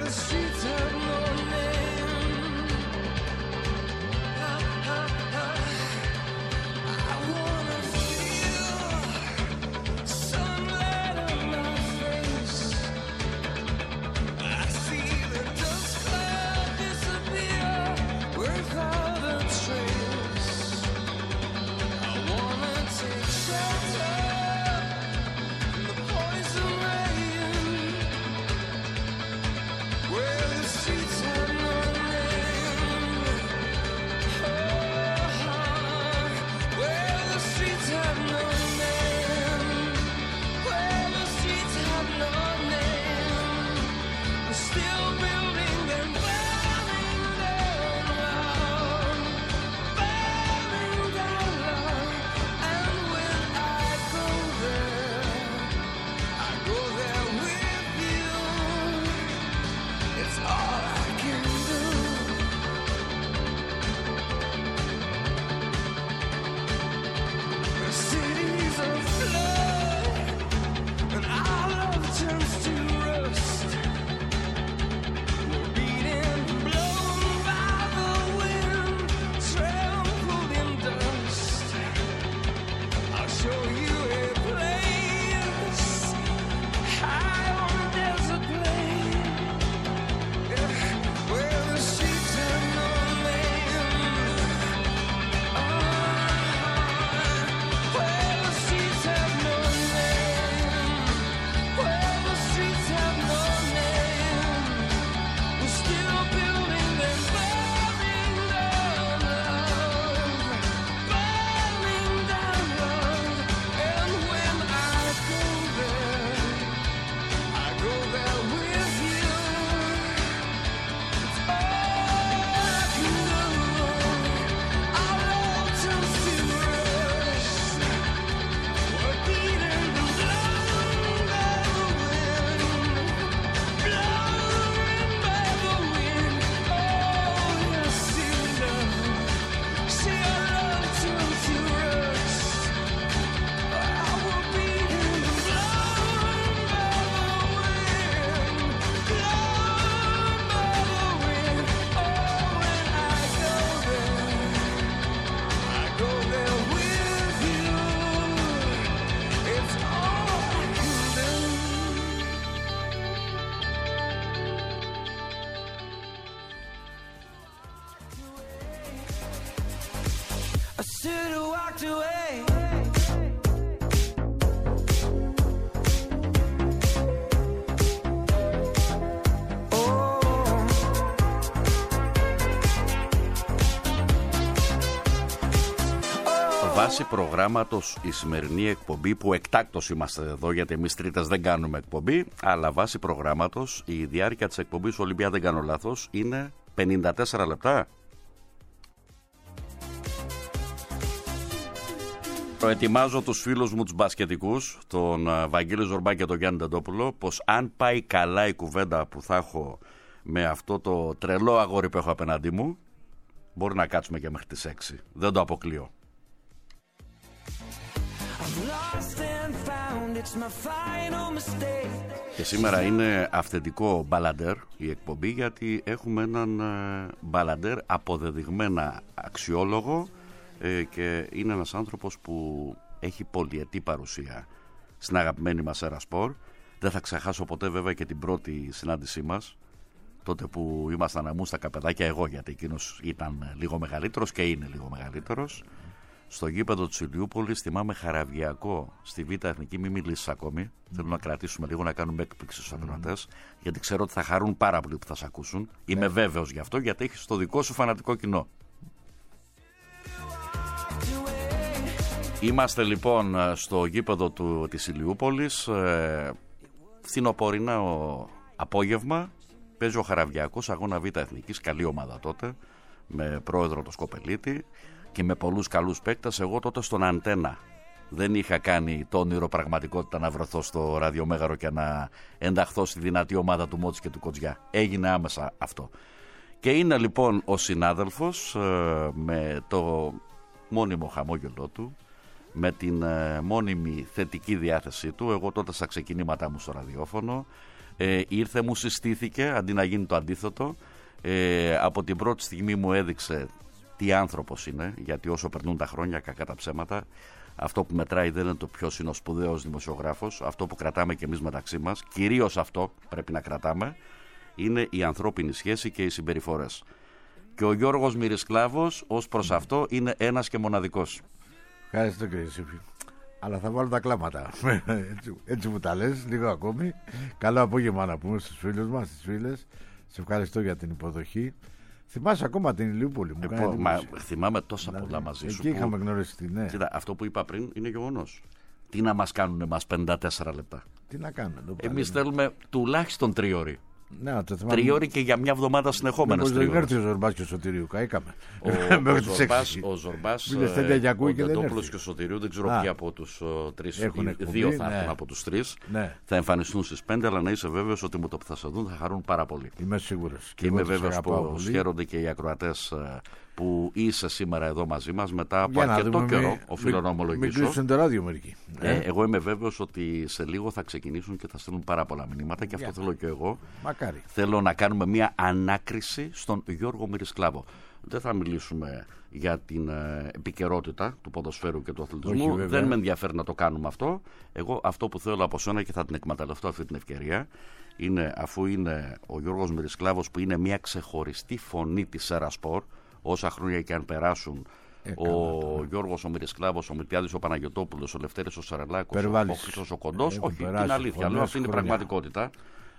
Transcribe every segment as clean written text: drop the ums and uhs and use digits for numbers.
Βάσει προγράμματος η σημερινή εκπομπή, που εκτάκτως είμαστε εδώ γιατί εμείς Τρίτες δεν κάνουμε εκπομπή, αλλά βάσει προγράμματος η διάρκεια της εκπομπής Ολυμπία, δεν κάνω λάθος, είναι 54 λεπτά. Προετοιμάζω τους φίλους μου τους μπασκετικούς, τον Βαγγέλη Ζορμπά και τον Γιάννη Τεντόπουλο, πως αν πάει καλά η κουβέντα που θα έχω με αυτό το τρελό αγόρι που έχω απέναντί μου, μπορεί να κάτσουμε και μέχρι τις 6. Δεν το αποκλείω. Και σήμερα είναι αυθεντικό μπαλαντέρ η εκπομπή, γιατί έχουμε έναν μπαλαντέρ αποδεδειγμένα αξιόλογο και είναι ένας άνθρωπος που έχει πολυετή παρουσία στην αγαπημένη μας Έρα Σπορ. Δεν θα ξεχάσω ποτέ βέβαια και την πρώτη συνάντησή μας, τότε που ήμασταν αμούστα παιδάκια, εγώ γιατί εκείνος ήταν λίγο μεγαλύτερος και είναι λίγο μεγαλύτερος. Στο γήπεδο της Ηλιούπολης, θυμάμαι χαραβιακό στη Β' Εθνική, μην μιλήσεις ακόμη. Θέλω να κρατήσουμε λίγο, να κάνουμε έκπληξη στους ακροατές, γιατί ξέρω ότι θα χαρούν πάρα πολύ που θα σε ακούσουν. Είμαι βέβαιος γι' αυτό, γιατί έχεις το δικό σου φανατικό κοινό. Είμαστε λοιπόν στο γήπεδο της Ηλιούπολης, φθινοπορεινά απόγευμα. Παίζει ο Χαραβιακός, αγώνα Β' Εθνικής, καλή ομάδα τότε, με πρόεδρο το Σκοπελίτη και με πολλούς καλούς παίκτες. Εγώ τότε στον Αντένα δεν είχα κάνει το όνειρο πραγματικότητα να βρεθώ στο ραδιομέγαρο και να ενταχθώ στη δυνατή ομάδα του Μότση και του Κοτζιά. Έγινε άμεσα αυτό. Και είναι λοιπόν ο συνάδελφος με το μόνιμο χαμόγελό του, με την μόνιμη θετική διάθεσή του. Εγώ τότε στα ξεκινήματά μου στο ραδιόφωνο, Ήρθε, μου συστήθηκε αντί να γίνει το αντίθετο. Από την πρώτη στιγμή μου έδειξε τι άνθρωπος είναι, γιατί όσο περνούν τα χρόνια, κακά τα ψέματα, αυτό που μετράει δεν είναι το ποιος είναι ο σπουδαίος δημοσιογράφος. Αυτό που κρατάμε κι εμείς μεταξύ μας, κυρίως αυτό πρέπει να κρατάμε, είναι η ανθρώπινη σχέση και οι συμπεριφορές. Και ο Γιώργος Μυρισκλάβος ως προς αυτό είναι ένας και μοναδικός. Ευχαριστώ κύριε Σύφη. Αλλά θα βάλω τα κλάματα. Έτσι μου τα λες, λίγο ακόμη. Καλό απόγευμα να πούμε στους φίλους μας, στις φίλες. Σε ευχαριστώ για την υποδοχή. Θυμάσαι ακόμα την Ηλιούπολη μου? Θυμάμαι τόσα πολλά μαζί σου. Εκεί είχαμε γνωριστεί, ναι. Κοίτα, αυτό που είπα πριν είναι γεγονός. Τι να μας κάνουν εμάς 54 λεπτά? Τι να κάνουμε? Εμείς θέλουμε τουλάχιστον 3 ώρες. Ναι, 3 ώρες και για μια εβδομάδα συνεχόμενες. Δεν έρθει ο Ζορμπάς και ο Σωτηρίου, καήκαμε. Ο Ζορμπάς, ο Ντετόπουλος και ο Σωτηρίου, δεν ξέρω ποιοι από τους τρεις, δύο θα έρθουν από τους τρεις. Θα εμφανιστούν στις 5, αλλά να είσαι βέβαιος ότι με το που θα σε δουν θα χαρούν πάρα πολύ. Είμαι σίγουρος. Και είμαι βέβαιος πως χαίρονται και οι ακροατές που είσαι σήμερα εδώ μαζί μας μετά από αρκετό καιρό, οφείλω να ομολογήσω. Μην το ράδιο μερικοί. Εγώ είμαι βέβαιος ότι σε λίγο θα ξεκινήσουν και θα στείλουν πάρα πολλά μηνύματα και αυτό θέλω και εγώ. Μακάρι. Θέλω να κάνουμε μια ανάκριση στον Γιώργο Μυρισκλάβο. Δεν θα μιλήσουμε για την επικαιρότητα του ποδοσφαίρου και του αθλητισμού. Δεν με ενδιαφέρει να το κάνουμε αυτό. Εγώ αυτό που θέλω από σένα και θα την εκμεταλλευτώ αυτή την ευκαιρία είναι, αφού είναι ο Γιώργος Μυρισκλάβος που είναι μια ξεχωριστή φωνή της Σέρασπορ, όσα χρόνια και αν περάσουν, ο Γιώργος ο Μυρισκλάβος, ο Μιλτιάδης ο Παναγιωτόπουλος, ο Λευτέρης ο Σαρελάκος, ο Χρήστος ο Κοντός, όχι, την αλήθεια, λέω, αυτή είναι η πραγματικότητα.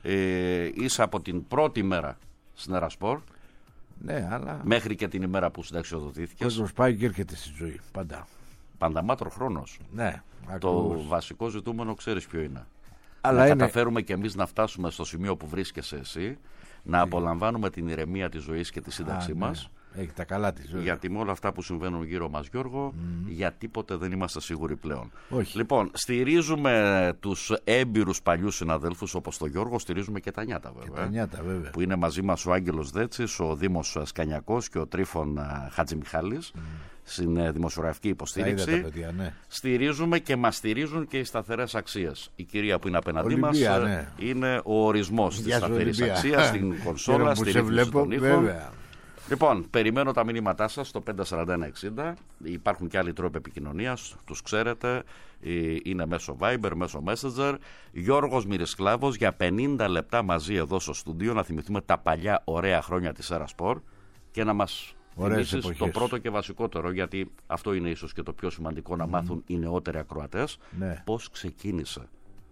Είσαι από την πρώτη μέρα στην Ερασπορ, ναι, αλλά μέχρι και την ημέρα που συνταξιοδοτήθηκες. Ο κόσμος πάει και έρχεται στη ζωή, πάντα. Πανταμάτρο χρόνος. Ναι, το βασικό ζητούμενο ξέρεις ποιο είναι. Αλλά να καταφέρουμε και εμείς να φτάσουμε στο σημείο που βρίσκεσαι εσύ, να απολαμβάνουμε την ηρεμία της ζωής και τη σύνταξή μας. Έχει τα καλά της ζωή. Γιατί με όλα αυτά που συμβαίνουν γύρω μας, Γιώργο, για τίποτε δεν είμαστε σίγουροι πλέον. Όχι. Λοιπόν, στηρίζουμε τους έμπειρους παλιούς συναδέλφους όπως τον Γιώργο, στηρίζουμε και τα νιάτα βέβαια. Που είναι μαζί μας ο Άγγελος Δέτσης, ο Δήμος Σκανιακός και ο Τρίφων Χατζημιχάλης. Στην δημοσιογραφική υποστήριξη. Τα παιδιά, ναι. Στηρίζουμε και μας στηρίζουν και οι σταθερές αξίες. Η κυρία που είναι απέναντί μας είναι ο ορισμός της σταθερής αξίας στην κονσόλα, στη ρύθμιση των ήχων. Λοιπόν, περιμένω τα μηνύματά σας στο 54160. Υπάρχουν και άλλοι τρόποι επικοινωνίας, τους ξέρετε. Είναι μέσω Viber, μέσω Messenger. Γιώργος Μυρισκλάβος για 50 λεπτά μαζί εδώ στο στούντιο να θυμηθούμε τα παλιά ωραία χρόνια της Ερασπορ και να μας θυμίσεις το πρώτο και βασικότερο, γιατί αυτό είναι ίσως και το πιο σημαντικό να μάθουν οι νεότεροι ακροατές. Ναι. Πώς ξεκίνησε?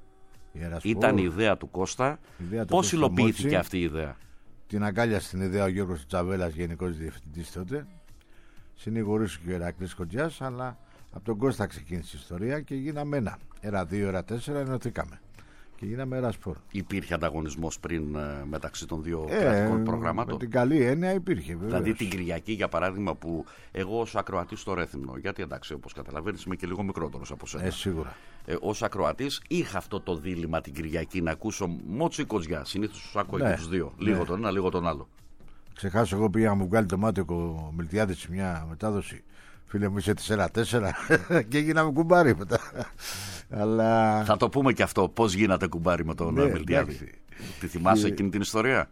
Ήταν η ιδέα του Κώστα. Πώς υλοποιήθηκε αυτή η ιδέα? Την αγκάλιασε την ιδέα ο Γιώργος Τσαβέλας, γενικός διευθυντής τότε. Συνηγορούσε και ο Ηρακλής Κοντζιάς, αλλά από τον Κώστα ξεκίνησε η ιστορία και γίναμε ένα. Era 2, era 4, ενωθήκαμε. Και γίναμε Ερασπορ. Υπήρχε ανταγωνισμός πριν μεταξύ των δύο κρατικών προγραμμάτων? Με την καλή έννοια υπήρχε. Βεβαίως. Δηλαδή την Κυριακή, για παράδειγμα, που εγώ ως ακροατής στο Ρέθυμνο, γιατί εντάξει, όπως καταλαβαίνεις, είμαι και λίγο μικρότερος από σένα. Σίγουρα. Ως ακροατής είχα αυτό το δίλημμα την Κυριακή να ακούσω Μότσι Κοντζιά. Συνήθως τους ακούω και τους δύο. Λίγο τον ένα, λίγο τον άλλο. Ξεχάσω, εγώ πήγα να μου βγάλει το μάτι ο Μιλτιάδης σε μια μετάδοση. Φίλε μου, είσαι 4-4 και γίναμε κουμπάρι μετά. Αλλά... Θα το πούμε και αυτό. Πώς γίνατε κουμπάρι με τον Μιλτιάδη? Τη θυμάσαι εκείνη την ιστορία?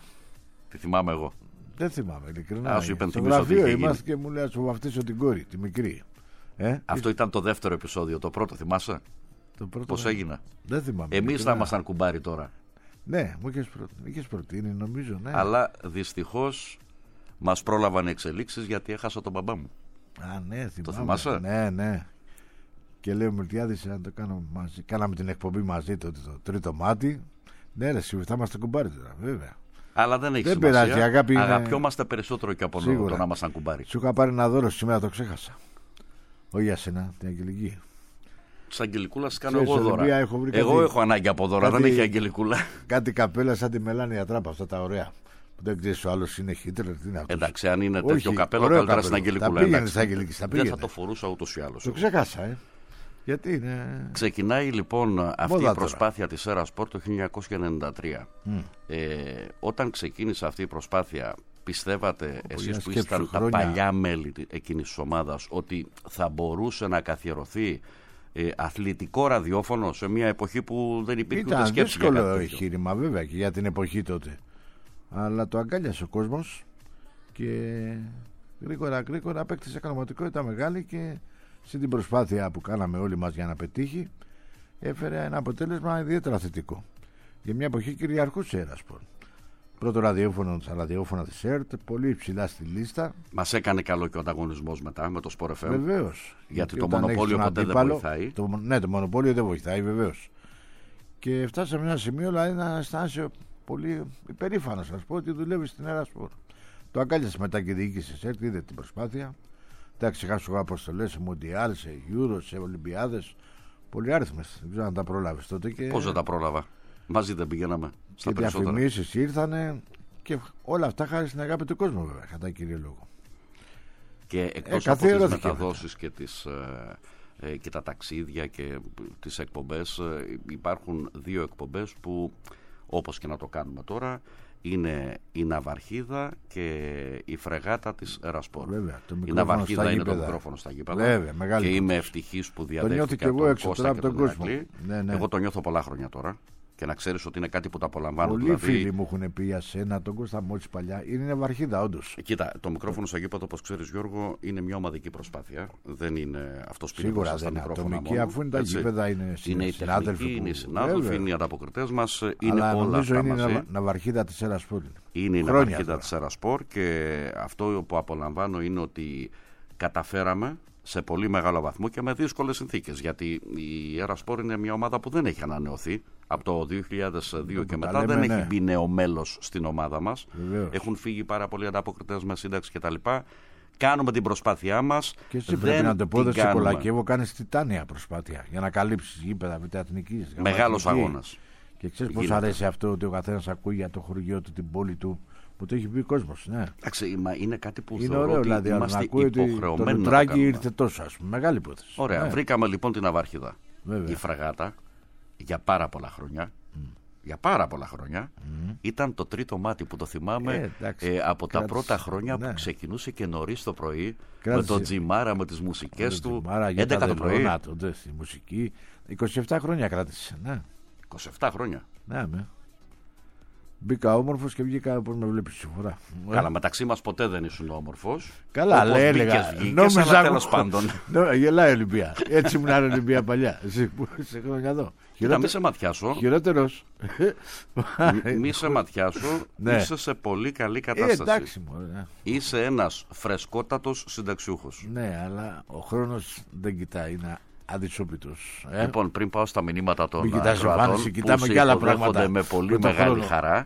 Τη θυμάμαι εγώ. Δεν θυμάμαι, ειλικρινά. Στο γραφείο είμαστε και μου λέει: σου βαφτίσω την κόρη, τη μικρή. Αυτό ήταν το δεύτερο επεισόδιο. Το πρώτο θυμάσαι? Πώς έγινε? Δεν θυμάμαι. Εμείς θα ήμασταν κουμπάρι τώρα. Ναι, μου είχες προτείνει, νομίζω. Ναι. Αλλά δυστυχώς μας πρόλαβαν εξελίξεις γιατί έχασα τον μπαμπά μου. Α, ναι, θυμάμαι. Το θυμάσαι? Ναι. Και λέω Μιλτιάδης να το κάνουμε μαζί. Κάναμε την εκπομπή μαζί το τρίτο μάτι. Ναι, ρε, θα είμαστε κουμπάρι τώρα, βέβαια. Αλλά δεν έχει σημασία. Αγαπιόμαστε περισσότερο και από το να ήμασταν κουμπάρι. Σου είχα πάρει ένα δώρο σήμερα, το ξέχασα. Όχι για σένα, την Αγγελική. Της Αγγελικούλας κάνω εγώ δώρα. Εγώ έχω ανάγκη από δώρα, δεν έχει Αγγελικούλα. Κάτι καπέλα σαν τη Μελάνια Τράπα, αυτά τα ωραία. Δεν ξέρεις ο άλλος είναι Χίτλερ, τι είναι αυτό. Εντάξει, αν είναι τέτοιο καπέλο, καλύτερα στην Αγγελικούλα. Δεν θα το φορούσα ούτως ή άλλως. Το ξέχασα, Γιατί είναι... Ξεκινάει λοιπόν αυτή η προσπάθεια της Ερασπορ το 1993. Όταν ξεκίνησε αυτή η προσπάθεια, πιστεύατε εσείς που ήσταν τα παλιά μέλη εκείνης της ομάδας ότι θα μπορούσε να καθιερωθεί αθλητικό ραδιόφωνο σε μια εποχή που δεν υπήρχε ούτε σκέψη. Ήταν δύσκολο εγχείρημα βέβαια και για την εποχή τότε. Αλλά το αγκάλιασε ο κόσμος και γρήγορα απέκτησε κανονικότητα μεγάλη και στην προσπάθεια που κάναμε όλοι μας για να πετύχει έφερε ένα αποτέλεσμα ιδιαίτερα θετικό. Για μια εποχή κυριαρχούσε η Ερασπορ. Πρώτο ραδιόφωνο της ΕΡΤ, πολύ υψηλά στη λίστα. Μας έκανε καλό και ο ανταγωνισμός μετά με το Sport FM. Βεβαίως. Γιατί το μονοπόλιο ποτέ δεν βοηθάει. Το μονοπόλιο δεν βοηθάει, βεβαίως. Και φτάσαμε σε ένα σημείο δηλαδή να αισθάνεσαι πολύ υπερήφανος, να πω, ότι δουλεύει στην Ερασπορ. Το αγκάλιασε μετά και η διοίκηση της ΕΡΤ, είδε την προσπάθεια. Δεν ξεχάσω εγώ αποστολές σε Μουντιάλ, σε Euro, σε Ολυμπιάδες. Πολυάριθμες. Δεν ξέρω αν τα πρόλαβες τότε. Και... Πώς δεν τα πρόλαβα. Μαζί δεν πηγαίναμε στα και περισσότερα. Και διαφημίσεις ήρθανε και όλα αυτά χάρη στην αγάπη του κόσμου βέβαια, κατά κύριο λόγο. Και εκτός από τις μεταδόσεις και τα ταξίδια και τις εκπομπές, υπάρχουν δύο εκπομπές που όπως και να το κάνουμε τώρα είναι η Ναυαρχίδα και η Φρεγάτα της Ερασπορ. Η Ναυαρχίδα είναι το μικρόφωνο στα γήπεδα και είμαι ευτυχής που διαδέχτηκα τον Κώστα και τον Ηρακλή. Εγώ το νιώθω πολλά χρόνια τώρα. Και να ξέρεις ότι είναι κάτι που τα απολαμβάνω. Πολλοί φίλοι μου έχουν πει για σένα, τον Κώστα μόλις παλιά. Είναι Ναυαρχίδα, όντως. Κοίτα, το μικρόφωνο στο γήπεδο, όπως ξέρεις, Γιώργο, είναι μια ομαδική προσπάθεια. Δεν είναι αυτός που σίγουρα δεν είναι ατομική, αφού είναι τα γήπεδα, είναι οι συνάδελφοι. Είναι οι συνάδελφοι, είναι οι ανταποκριτές μας. Είναι αλλά όλα αυτά είναι μαζί. Η Ναυαρχίδα της Ερασπορ. Είναι η Ναυαρχίδα της Ερασπορ και αυτό που απολαμβάνω είναι ότι καταφέραμε σε πολύ μεγάλο βαθμό και με δύσκολες συνθήκες. Γιατί η Ερασπορ είναι μια ομάδα που δεν έχει ανανεωθεί. Από το 2002 και μετά δεν έχει μπει νέο μέλος στην ομάδα μας. Βεβαίως. Έχουν φύγει πάρα πολλοί ανταποκριτές με σύνταξη κτλ. Κάνουμε την προσπάθειά μας. Και εσύ πρέπει να το πω, δεν σε κολακεύω, κάνεις τιτάνια προσπάθεια για να καλύψεις γήπεδα μεταεθνικής. Μεγάλος αγώνας. Και ξέρεις πώς αρέσει αυτό ότι ο καθένας ακούει για το χωριό του, την πόλη του. Που το έχει πει ο κόσμος, ναι. Εντάξει, είναι κάτι που είναι θεωρώ ωραίο, ότι δηλαδή, είμαστε υποχρεωμένοι το Λουτράκι ήρθε τόσο, ας πούμε. Μεγάλη υπόθεση. Ωραία, βρήκαμε λοιπόν την Ναυαρχίδα. Βέβαια. Η Φρεγάτα για πάρα πολλά χρόνια. Για πάρα πολλά χρόνια ήταν το τρίτο μάτι που το θυμάμαι από τα πρώτα χρόνια που ξεκινούσε και νωρίς το πρωί με τον Τζιμάρα, με τις μουσικές του. 11 το πρωί. Στη μουσική. 27 χρόνια κράτησε. Ναι. 27 χρόνια. Ναι, μπήκα όμορφος και βγήκα όπως με βλέπεις τη φορά. Καλά, μεταξύ μας ποτέ δεν ήσουν όμορφος. Καλά, λέει, έλεγα. Νόμιζα τέλος πάντων. Γελάει η Ολυμπία. Έτσι ήμουν άλλη Ολυμπία παλιά. Εσύ που είσαι χρόνια εδώ. Μη σε ματιάσω. Χειρότερος. Μη σε ματιάσω. Είσαι σε πολύ καλή κατάσταση. Εντάξει, είσαι ένας φρεσκότατος συνταξιούχος. Ναι, αλλά ο χρόνος δεν κοιτάει. Είναι αδυσόπιτος. Λοιπόν, πριν πάω στα μηνύματα των ακροατών που σε υποδέχονται με πολύ μεγάλη χαρά,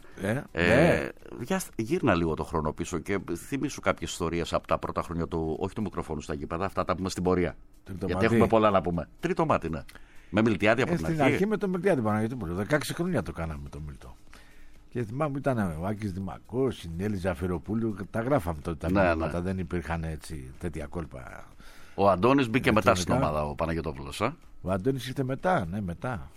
γύρνα λίγο το χρόνο πίσω και θυμίσου κάποιες ιστορίες από τα πρώτα χρόνια του, όχι του μικροφόνου στα γήπεδα, αυτά τα πούμε στην πορεία. Γιατί έχουμε πολλά να πούμε. Τρίτο μάτι, ναι. Με Μιλτιάδη από την αρχή. Στην αρχή με το Μιλτιάδη Παναγιώτοπουλο. 16 χρόνια το κάναμε με το Μιλτό. Και θυμάμαι ήταν ο Άκης Δημακός, η Νέλη Ζαφεροπούλου. Τα γράφαμε τότε τα μηνύματα, δεν υπήρχαν έτσι τέτοια κόλπα. Ο Αντώνης μπήκε μετά στην ομάδα, ο Παναγιώτοπουλος. Ο Αντώνης ήρθε μετά, ναι, μετά.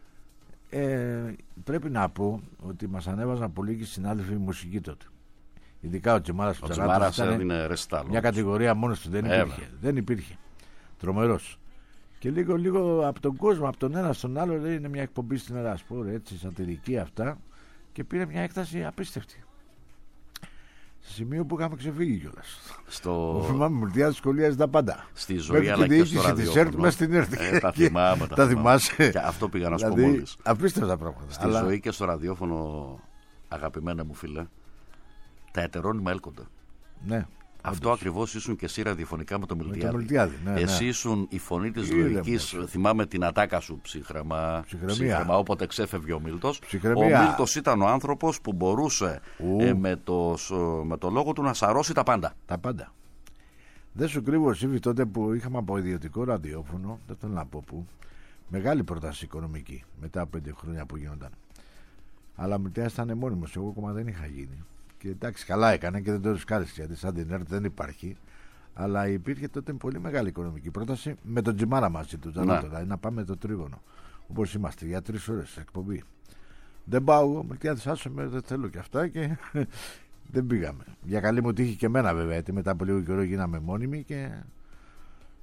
Πρέπει να πω ότι μας ανέβαζαν πολύ και οι συνάδελφοι μουσική τότε. Ειδικά ο Τσιμάρας. Ο Τσιμάρας έδινε ρεστάλ. Μια κατηγορία μόνος του δεν υπήρχε. Τρομερός. Και λίγο από τον κόσμο, από τον ένα στον άλλο, λέει είναι μια εκπομπή στην Ερασπορ, έτσι, σατυρική αυτά. Και πήρε μια έκταση απίστευτη. Σε σημείο που είχαμε ξεφύγει κιόλας. Ο θυμάμαι Μιλτιάδη σχολίαζε τα πάντα. Στη ζωή αλλά και στο ραδιόφωνο. Μέσα στην ΕΡΤ. Τα θυμάμαι. Τα θυμάσαι. Και αυτό πήγα να σου πω μόλις. Απίστευτα πράγματα. Στη ζωή και στο ραδιόφωνο, αγαπημένα μου φίλε, τα ετερόνυμα έλκονται. Ναι. Αυτό ακριβώς ήσουν και εσύ ραδιοφωνικά με τον Μιλτιάδη. Ναι, εσύ ήσουν η φωνή της λογικής. Θυμάμαι την ατάκα σου, ψύχρεμα, όποτε ξέφευγε ο Μίλτος. Ο Μίλτος ήταν ο άνθρωπος που μπορούσε με το λόγο του να σαρώσει τα πάντα. Τα πάντα. Δεν σου κρύβω, Σύβη, τότε που είχαμε από ιδιωτικό ραδιόφωνο, δεν θέλω να πω που, μεγάλη πρόταση οικονομική μετά από 5 χρόνια που γίνονταν. Αλλά ο Μιλτιάδης ήταν μόνιμος, εγώ ακόμα δεν είχα γίνει. Και εντάξει, καλά έκανε και δεν το ρισκάρισε γιατί σαν την ΕΡΤ δεν υπάρχει. Αλλά υπήρχε τότε πολύ μεγάλη οικονομική πρόταση με τον Τζιμάρα μαζί του. Δηλαδή να πάμε το τρίγωνο. Όπως είμαστε για 3 ώρες εκπομπή. Δεν πάω εγώ, Μιλτιάδης, άσε με, δεν θέλω και αυτά και δεν πήγαμε. Για καλή μου τύχη και εμένα βέβαια, γιατί μετά από λίγο καιρό γίναμε μόνιμοι και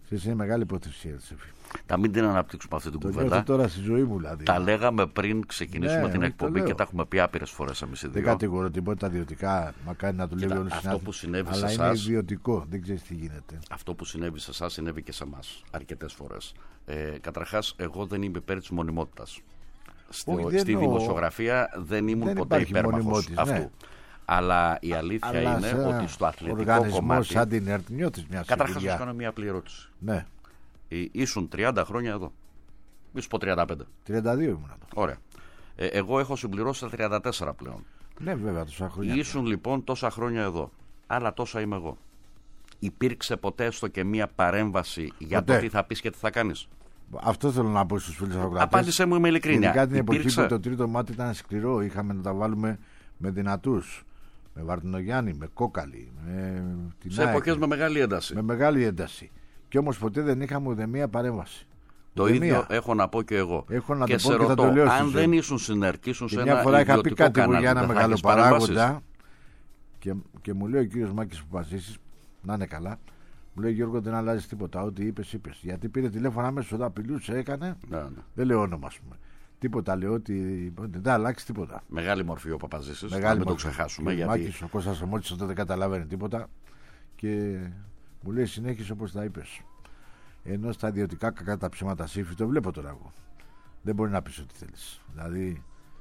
Είναι μεγάλη υπόθεση. Να μην την αναπτύξουμε αυτή την κουβέντα. Τώρα στη ζωή μου, δηλαδή. Τα λέγαμε πριν ξεκινήσουμε την εκπομπή και τα έχουμε πει άπειρες φορές εμείς οι δύο. Δεν κατηγορώ τίποτα ιδιωτικά. Μακάρι να δουλεύει όλο αυτό που συνέβη αλλά σε εσάς. Είναι ιδιωτικό, δεν ξέρεις τι γίνεται. Αυτό που συνέβη σε εσάς συνέβη και σε εμάς αρκετές φορές. Καταρχάς, εγώ δεν είμαι υπέρ της μονιμότητας. Στη δημοσιογραφία δεν ήμουν ποτέ υπέρμαχος αυτού. Ναι. Αλλά η αλήθεια είναι ότι στο αθλητικό κομμάτι. Σαν την ΕΡΤ νιώθεις μια συγκυρία. Καταρχάς, να κάνω μια απλή ερώτηση. Ναι. Ήσουν 30 χρόνια εδώ. Ήσουν πω 35. 32 ήμουν εδώ. Ωραία. Εγώ έχω συμπληρώσει τα 34 πλέον. Ναι, βέβαια, τόσα χρόνια. Ήσουν λοιπόν τόσα χρόνια εδώ. Άλλα τόσα είμαι εγώ. Υπήρξε ποτέ έστω και μια παρέμβαση για το τι θα πεις και τι θα κάνεις? Αυτό θέλω να πω στους φίλους ακροατές. Απάντησέ μου, είμαι ειλικρίνεια. Ειδικά την εποχή που το τρίτο μάτι ήταν σκληρό. Είχαμε να τα βάλουμε με δυνατούς. Με Βαρτινογιάννη, με Κόκαλη. Σε εποχές με μεγάλη ένταση. Με μεγάλη ένταση. Και όμως ποτέ δεν είχαμε ούτε μία παρέμβαση. Το ίδιο έχω να πω και εγώ. Έχω να και το πω σε και ρωτώ, θα το λέω αν δεν ήσουν συνερκήσουν σε ένα μια φορά είχα πει κάτι κανάλι, για ένα μεγάλο παράγοντα και μου λέει ο κύριος Μάκης που παζήσεις, να είναι καλά, μου λέει Γιώργο δεν αλλάζει τίποτα, ό,τι είπες. Γιατί πήρε τηλέφωνο άμεσως εδώ, απειλούσε, έκανε. Ναι. Δεν λέω όνομα, ας πούμε. Τίποτα, λέω ότι δεν αλλάξει τίποτα. Μεγάλη μορφή ο Παπαζήσης, να μην το ξεχάσουμε. Ο Μάκης, ο Κώστας ο Μότσης δεν καταλαβαίνει τίποτα και μου λέει συνέχισε όπως τα είπες. Ενώ στα ιδιωτικά κακά τα ψέματα σύφη, το βλέπω τώρα εγώ. Δεν μπορεί να πεις ό,τι θέλεις. Δηλαδή.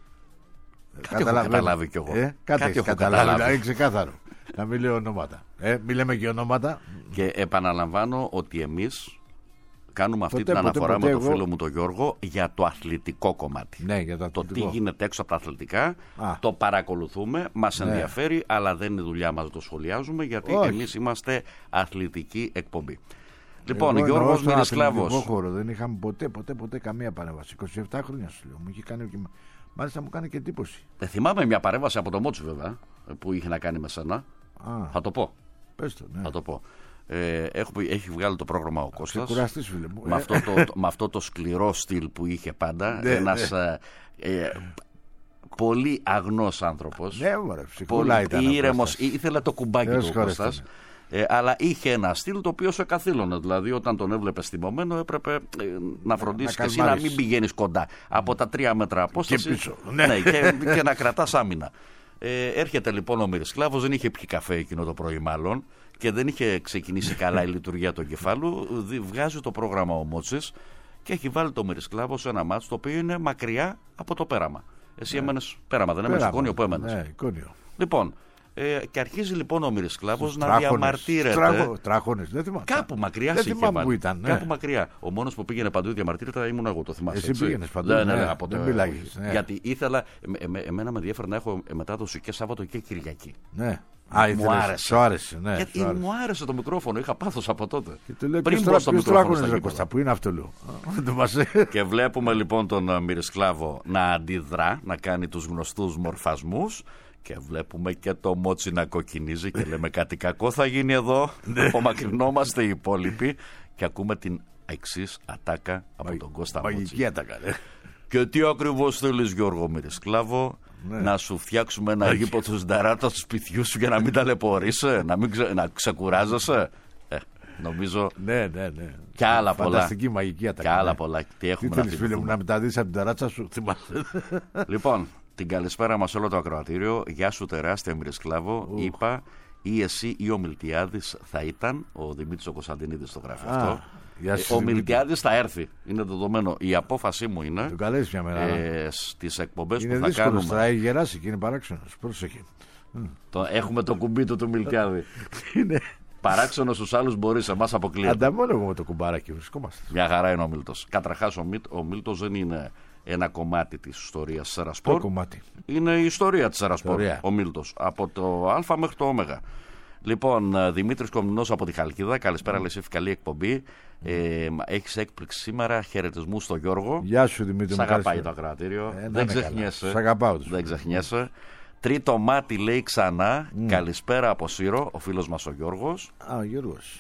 Κάτι έχω καταλάβει κι εγώ. Κάτι έχω καταλάβει. Να είναι ξεκάθαρο. Να μην λέω ονόματα. Μην λέμε και ονόματα. Και επαναλαμβάνω ότι εμείς κάνουμε αυτή την αναφορά με τον φίλο μου τον Γιώργο για το αθλητικό κομμάτι. Ναι, για το αθλητικό. Το τι γίνεται έξω από τα αθλητικά το παρακολουθούμε, μας ενδιαφέρει, αλλά δεν είναι δουλειά μας να το σχολιάζουμε, γιατί εμείς είμαστε αθλητική εκπομπή. Λοιπόν, Γιώργος Μυρισκλάβος. Δεν είχαμε ποτέ καμία παρέμβαση. 27 χρόνια σου λέω. Μου είχε κάνει και... Μάλιστα μου κάνει και εντύπωση. Θυμάμαι μια παρέμβαση από το Μότσι βέβαια που είχε να κάνει με σένα. Θα το πω. Πες το, ναι. Θα το πω. Έχει βγάλει το πρόγραμμα ο Κώστας. Ξεκουραστείς, φίλε μου. Με αυτό το σκληρό στυλ που είχε πάντα. Ένας πολύ αγνός άνθρωπος. Ναι, ωραία, ψυχούλα ήταν. Ήρεμος, ήθελε το κουμπάκι του ο Κώστας. Αλλά είχε ένα στυλ το οποίο σε καθήλωνε. Δηλαδή, όταν τον έβλεπε θυμωμένο, έπρεπε να φροντίσει και εσύ να μην πηγαίνει κοντά. Από τα 3 μέτρα απόσταση. Και να κρατάς άμυνα. Έρχεται λοιπόν ο Μυρισκλάβος, δεν είχε πιει καφέ εκείνο το πρωί, μάλλον, και δεν είχε ξεκινήσει καλά η λειτουργία του εγκεφάλου. Βγάζει το πρόγραμμα ο Μότσης και έχει βάλει το Μυρισκλάβο σε ένα μάτσο το οποίο είναι μακριά από το πέραμα. Εσύ έμενες πέραμα, δεν έμενες Εικόνιο που έμενες? Ναι, Εικόνιο. Λοιπόν. Και αρχίζει λοιπόν ο Μυρισκλάβος να διαμαρτύρεται. Τράχονες, δεν θυμάμαι. Κάπου μακριά δεν θυμάμαι που ήταν. Ναι. Κάπου μακριά. Ο μόνος που πήγαινε παντού διαμαρτύρεται ήμουν εγώ, το θυμάσαι? Εσύ πήγαινες παντού. Δεν μιλάγεις. Γιατί ήθελα, εμένα με ενδιαφέρει να έχω μετάδοση και Σάββατο και Κυριακή. Ναι. Μου άρεσε. Ναι, γιατί μου άρεσε το μικρόφωνο, είχα πάθος από τότε. Και του λέω πριν πω στο μικρόφωνο. Που είναι αυτό, λέω. Και βλέπουμε λοιπόν τον Μυρισκλάβο να αντιδρά, να κάνει τους γνωστούς μορφασμούς. Και βλέπουμε και το Μότσι να κοκκινίζει και λέμε κάτι κακό θα γίνει εδώ. Απομακρυνόμαστε οι υπόλοιποι και ακούμε την εξής ατάκα από τον Κώστα Μότσι. Μαγική ατάκα, ναι. Και τι ακριβώς θέλεις, Γιώργο Μυρισκλάβο? Να σου φτιάξουμε ένα γήπεδο Νταράτα του σπιτιού σου για να μην ταλαιπωρείσαι, να ξεκουράζεσαι? Νομίζω. Ναι. Και άλλα πολλά. Φανταστική μαγική ατάκα. Και άλλα πολλά. Τι θέλεις, φίλε μου, να μεταδείς από την ταράτσα σου? Λοιπόν, την καλησπέρα μας όλο το ακροατήριο. Γεια σου τεράστια Μυρισκλάβο. Είπα ή εσύ ή ο Μιλτιάδης θα ήταν. Ο Δημήτρης ο Κωνσταντινίδης το γράφει αυτό. Ο Μιλτιάδης θα έρθει. Είναι δεδομένο. Η απόφασή μου είναι τον καλέσει μια μέρα. Στις εκπομπές είναι που θα κάνουμε. Είναι δύσκολο, έχει γεράσει και είναι παράξενος. Πρόσεχε. Έχουμε το κουμπί του Μιλτιάδη. Παράξενο στους άλλους μπορεί, σε εμάς αποκλείεται. Ανταμόλογο με το κουμπάρακι βρισκόμαστε. Μια χαρά είναι ο Μίλτος. Καταρχάς ο Μίλτος δεν είναι ένα κομμάτι της ιστορίας της Σερασπόρ. Είναι η ιστορία της Σερασπόρ ο Μίλτος, από το Α μέχρι το Ω. Λοιπόν, Δημήτρης Κομνηνός από τη Χαλκίδα. Καλησπέρα, Λεσίφ, καλή εκπομπή. Έχεις έκπληξη σήμερα. Χαιρετισμούς στο Γιώργο. Γεια σου, Δημήτρη. Σ' αγαπάει το ακροατήριο. Δεν ξεχνιέσαι. Σ' αγαπάω. Δεν ξεχνιέσαι. Τρίτο μάτι λέει ξανά. Καλησπέρα από Σύρο, ο φίλος μας ο Γιώργος. Ο Γιώργος.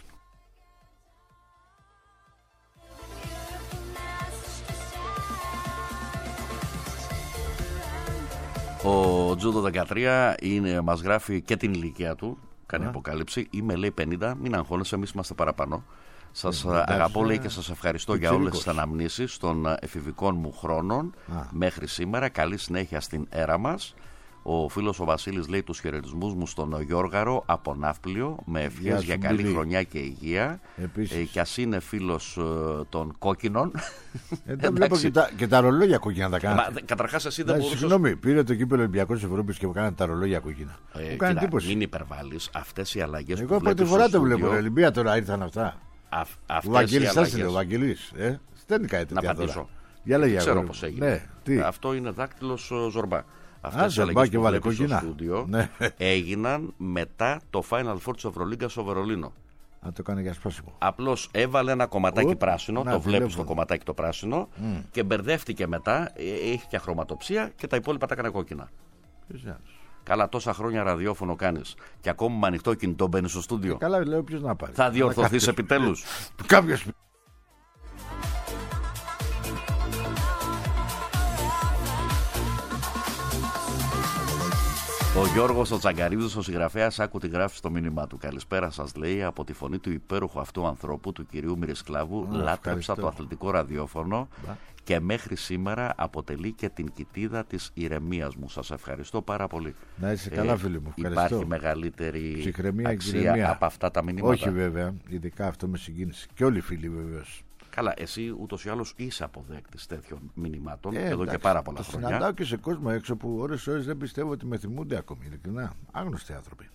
Ο Τζούντο 13 μας γράφει και την ηλικία του. Κάνει αποκάλυψη. Είμαι λέει 50. Μην αγχώνεσαι, εμείς είμαστε παραπάνω. Σας αγαπώ, λέει, και σας ευχαριστώ για όλες τις αναμνήσεις των εφηβικών μου χρόνων μέχρι σήμερα. Καλή συνέχεια στην έρα μας. Ο φίλος ο Βασίλης λέει τους χαιρετισμούς μου στον Γιώργαρο από Ναύπλιο, με ευχές για καλή χρονιά και υγεία. Και ας είναι φίλος των κόκκινων. Βλέπω και τα ρολόγια κόκκινα τα κάνετε. Καταρχάς εσύ δεν μπορούσες. Συγγνώμη, πήρε το κύπελλο Ολυμπιακός Ευρώπης και μου κάνατε τα ρολόγια κόκκινα. Μου κάνει εντύπωση. Μην υπερβάλλεις αυτές οι αλλαγές. Εγώ πρώτη φορά το βλέπω. Ολυμπία τώρα ήρθαν αυτά. Ο Βαγγελής άστηλε, ο Βαγγελής. Στέλνει κάτι τέτοια τώρα. Ξέρω πως έγινε. Αυτό είναι δάκτυλος Ζορμπά. Αυτές οι αλλαγές που βλέπεις στο στούντιο έγιναν μετά το Final Four της Ευρωλίγκας στο Βερολίνο. Αν το κάνει για σπάσιμο. Απλώς έβαλε ένα κομματάκι πράσινο, το βλέπεις το κομματάκι το πράσινο, και μπερδεύτηκε μετά, έχει και χρωματοψία και τα υπόλοιπα τα έκανε κόκκινα. Καλά, τόσα χρόνια ραδιόφωνο κάνεις και ακόμα με ανοιχτό κινητό μπαίνεις στο στούντιο. Καλά, λέω ποιος να πάρει. Θα διορθωθείς επιτέλους. Κάποιος. Ο Γιώργος ο Τσαγκαρίδης, ο συγγραφέας, άκου τι γράφει στο μήνυμά του. Καλησπέρα σας, λέει, από τη φωνή του υπέροχου αυτού ανθρώπου, του κυρίου Μυρισκλάβου. Λάτρεψα το αθλητικό ραδιόφωνο και μέχρι σήμερα αποτελεί και την κοιτίδα της ηρεμίας μου. Σας ευχαριστώ πάρα πολύ. Να είσαι καλά, φίλοι μου. Ευχαριστώ. Υπάρχει μεγαλύτερη αξία από αυτά τα μηνύματα? Όχι, βέβαια. Ειδικά αυτό με συγκίνησε. Και όλοι οι φίλοι, βεβαίως. Καλά, εσύ ούτως ή άλλως είσαι αποδέκτης τέτοιων μηνυμάτων εδώ και πάρα πολλά χρόνια. Συναντάω και σε κόσμο έξω που ώρες δεν πιστεύω ότι με θυμούνται ακόμη. Ειλικρινά. Άγνωστοι άνθρωποι.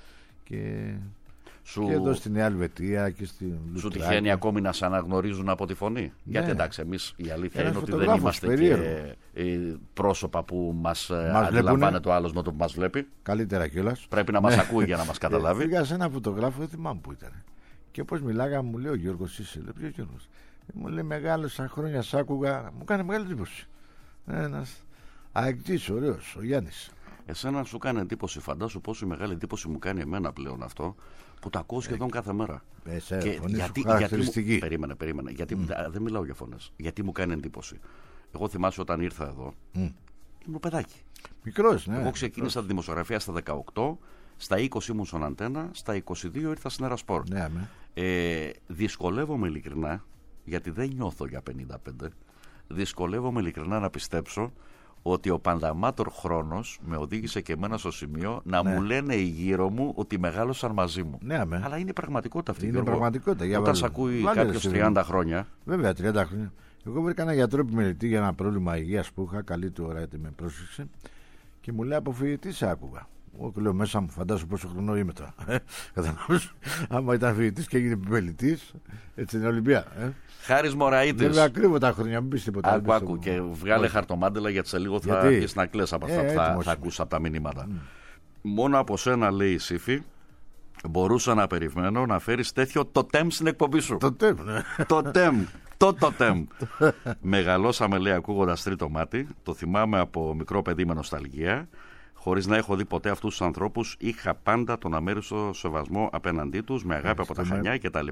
Και εδώ στην Νέα Ελβετία και στην Λουστράκη. Σου τυχαίνει ακόμη να σε αναγνωρίζουν από τη φωνή? Ναι. Γιατί εντάξει, εμείς η αλήθεια είναι ότι δεν είμαστε και πρόσωπα που μας αντιλαμβάνεται ο άλλος με το που μας βλέπει. Καλύτερα κιόλας. Πρέπει να μας ακούει για να μας καταλάβει. Πήγα σε ένα φωτογράφο, δεν θυμάμαι που ήταν. Και όπως μιλάγαμε, μου λέει ο Γιώργος, είσαι? Λέω, ποιος Γιώργος? Μου λέει, μεγάλωσα χρόνια, σ' άκουγα. Μου κάνει μεγάλη εντύπωση. Ένας αεκτής, ωραίος, ο Γιάννης. Εσένα σου κάνει εντύπωση? Φαντάσου πόσο μεγάλη εντύπωση μου κάνει εμένα πλέον αυτό, που τα ακούω σχεδόν κάθε μέρα. Χαρακτηριστική. Περίμενε. Γιατί δεν μιλάω για φωνές. Γιατί μου κάνει εντύπωση? Εγώ θυμάσαι όταν ήρθα εδώ, ήμουν παιδάκι. Μικρός, ναι. Εγώ ξεκίνησα τη δημοσιογραφία στα 18. Στα 20 ήμουν στον Αντένα, στα 22 ήρθα στην Ερασπορ. Ναι, δυσκολεύομαι ειλικρινά, γιατί δεν νιώθω για 55, δυσκολεύομαι ειλικρινά να πιστέψω ότι ο πανδαμάτορ χρόνος με οδήγησε και εμένα στο σημείο να μου λένε οι γύρω μου ότι μεγάλωσαν μαζί μου. Ναι, αλλά είναι πραγματικότητα αυτή. Είναι πραγματικότητα. Όταν σε ακούει κάποιος 30 χρόνια. Βέβαια, 30 χρόνια. Εγώ βρήκα ένα γιατρό επιμελητή για ένα πρόβλημα υγείας που είχα. Καλή του ώρα, γιατί με πρόσεξε. Και μου λέει, από φοιτητή σε άκουγα. Εγώ λέω μέσα μου, φαντάσου πόσο χρονό είμαι τώρα. Καταλάβεις. Άμα ήταν φοιτητής και έγινε επιμελητής, έτσι είναι Ολυμπία. Χάρης Μωραΐτης. Βέβαια, κρύβω τα χρόνια, μην πεις τίποτα. Άκου και βγάλε χαρτομάντελα, γιατί σε λίγο θα αρχίσει να κλαις από αυτά που θα ακούσει από τα μηνύματα. Μόνο από σένα, λέει η Σύφη, μπορούσα να περιμένω να φέρεις τέτοιο τοτέμ στην εκπομπή σου. Τοτέμ. Τοτέμ. Μεγαλώσαμε, λέει, ακούγοντας Τρίτο Μάτι. Το θυμάμαι από μικρό παιδί με νοσταλγία. Χωρίς να έχω δει ποτέ αυτούς τους ανθρώπους, είχα πάντα τον αμέριστο σεβασμό απέναντί τους, με αγάπη από τα Χανιά κτλ.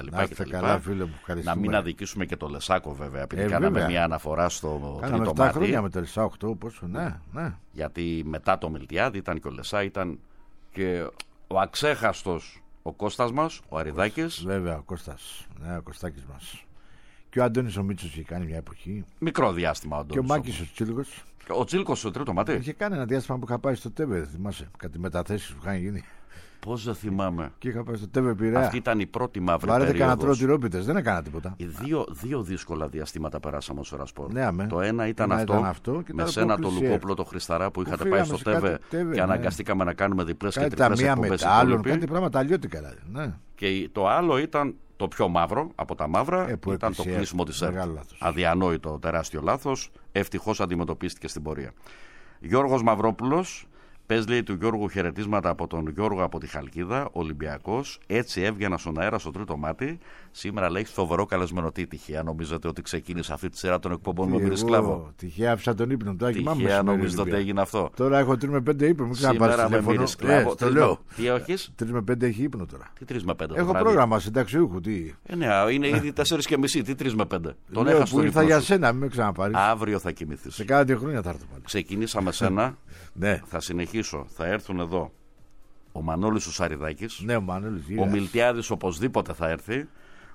Να μην αδικήσουμε και το Λεσάκο, βέβαια, επειδή κάναμε μια αναφορά στο Τρίτο Μάτι. 7 χρόνια με το Λεσά, 8, πόσο, ναι. Γιατί μετά το Μιλτιάδη ήταν και ο Λεσά, ήταν και ο αξέχαστος ο Κώστας μας, ο Αριδάκης. Βέβαια, ο Κώστας, ο Κωστάκης μας. Και ο Αντώνης ο Μίτσος είχε κάνει μια εποχή. Μικρό διάστημα ο Αντώνης. Και ο Μάκης ο Τσίλικος. Ο Τσίλικος στο Τρίτο Μάτι. Είχε κάνει ένα διάστημα που είχα πάει στο ΤΕΒΕ, θυμάσαι, κάτι μεταθέσεις που είχαν γίνει. Πώς δεν θυμάμαι. Και είχα πάει στο ΤΕΒΕ Πειραιά. Αυτή ήταν η πρώτη μαύρη περίοδος. περίοδος. Βάρετε κανένα τυρόπιτες, δεν έκανα τίποτα. Δύο δύσκολα διαστήματα περάσαμε ως Ερασπορ. Ναι, το ένα ήταν αυτό και με σένα το Λουκόπλο το Χρισταρά που είχατε πάει στο ΤΕΒΕ και αναγκαστήκαμε να κάνουμε διπλές και τριπλές εκπομπές. Κάτι πράγματα αλλιώτικα. Ναι. Και το άλλο ήταν το πιο μαύρο από τα μαύρα, ήταν το κλείσιμο της ΕΡΤ. Αδιανόητο, τεράστιο λάθος. Ευτυχώς αντιμετωπίστηκε στην πορεία. Γιώργος Μαυρόπουλος, πες, λέει, του Γιώργου χαιρετίσματα από τον Γιώργο από τη Χαλκίδα, Ολυμπιακός. Έτσι έβγαινα στον αέρα στο Τρίτο Μάτι. Σήμερα, λέει, φοβερό καλεσμένο. Τι τυχαία νομίζετε ότι ξεκίνησε αυτή τη σειρά των εκπομπών με Μυρισκλάβο? Τυχαία άφησα τον ύπνο. Τυχαία νομίζετε ότι έγινε αυτό? Τώρα έχω 3 με 5 ύπνο. Μην σήμερα με Μυρισκλάβο. Το λέω. Τι έχεις? 3 με 5 έχει ύπνο τώρα. Τι 3 με 5? Έχω πρόγραμμα συνταξιούχου. Ναι, είναι ήδη 4:30. Τι 3 με 5? Τον έχασα τον ύπνο. Ήρθα για σένα, μην με ξαναπάρεις. Αύριο θα κοιμηθείς. Σε κάνα 2 χρόνια θα έρθω πάλι. Ξεκινήσαμε σένα. Ναι. Θα συνεχίσω. Θα έρθουν εδώ ο Μανώλης ο Σαριδάκης. Ναι, ο Μανώλης. Ο Μιλτιάδης οπωσδήποτε θα έρθει.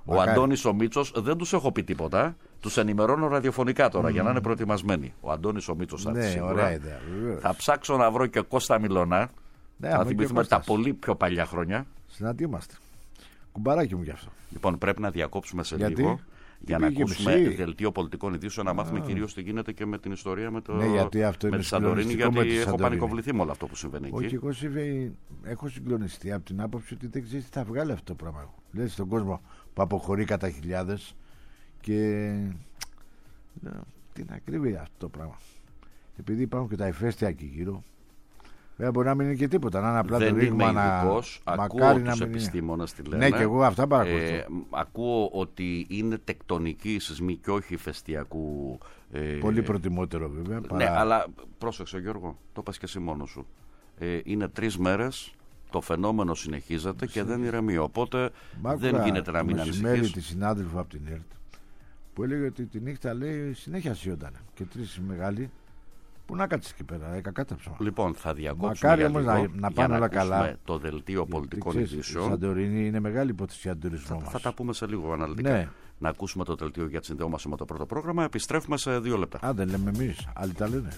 Ο Αντώνης ο Μίτσος, δεν τους έχω πει τίποτα. Τους ενημερώνω ραδιοφωνικά τώρα για να είναι προετοιμασμένοι. Ο Αντώνης ο Μίτσος θα έρθει σίγουρα. Ωραία ιδέα, θα ψάξω να βρω και Κώστα Μιλωνά. Ναι, θα θυμηθούμε τα πολύ πιο παλιά χρόνια. Συναντή είμαστε. Κουμπαράκι μου γι' αυτό. Λοιπόν, πρέπει να διακόψουμε σε λίγο. Για να ακούσουμε δελτίο πολιτικών ειδήσεων, να μάθουμε κυρίως τι γίνεται και με την ιστορία με τη Σαντορίνη, γιατί έχω πανικοβληθεί με όλο αυτό που συμβαίνει εκεί. Όχι, εγώ έχω συγκλονιστεί από την άποψη ότι δεν ξέρει τι θα βγάλει αυτό το πράγμα. Λέει στον κόσμο που αποχωρεί κατά χιλιάδες και. Τι να κρύβει αυτό το πράγμα. Επειδή υπάρχουν και τα ηφαίστεια εκεί γύρω. Βέβαια μπορεί να μην είναι και τίποτα. Να είναι απλά δεν το ρήγμα να. Ακούω τους επιστήμονες τι λένε. Ναι, και εγώ αυτά παρακολουθώ. Ακούω ότι είναι τεκτονική σεισμή και όχι ηφαιστειακού. Πολύ προτιμότερο βέβαια. Ναι, αλλά πρόσεξε Γιώργο, το είπες και εσύ μόνος σου. Είναι 3 μέρες. Το φαινόμενο συνεχίζεται και δεν ηρεμεί. Οπότε δεν γίνεται να μην ανησυχείς. Μεσημέρι τη συνάδελφου από την ΕΡΤ που έλεγε ότι τη νύχτα λέει συνέχεια σιόταν. Και 3 μεγάλοι. Πού να κάτσεις εκεί πέρα, κακάταψα. Λοιπόν, θα διακόψουμε για λίγο να πάνε όλα καλά. Το δελτίο πολιτικών ειδήσεων. Η Σαντορίνη είναι μεγάλη υπόθεση για τον τουρισμό μας. Θα τα πούμε σε λίγο αναλυτικά. Ναι. Να ακούσουμε το δελτίο για τη συνδεόμαστε με το πρώτο πρόγραμμα. Επιστρέφουμε σε 2 λεπτά. Α, δεν λέμε εμείς, άλλοι τα λένε.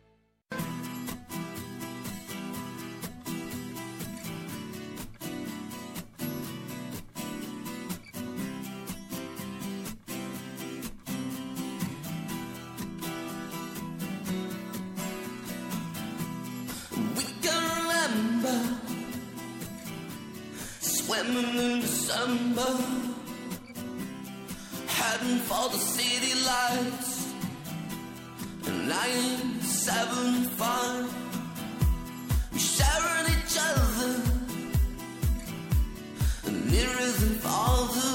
Swimming in December, heading for the city lights. 975, we sharing each other, nearer than farther.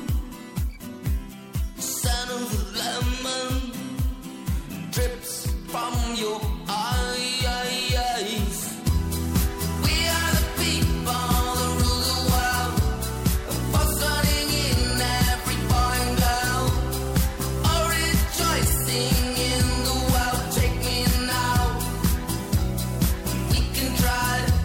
The scent of the lemon drips from your eyes. Try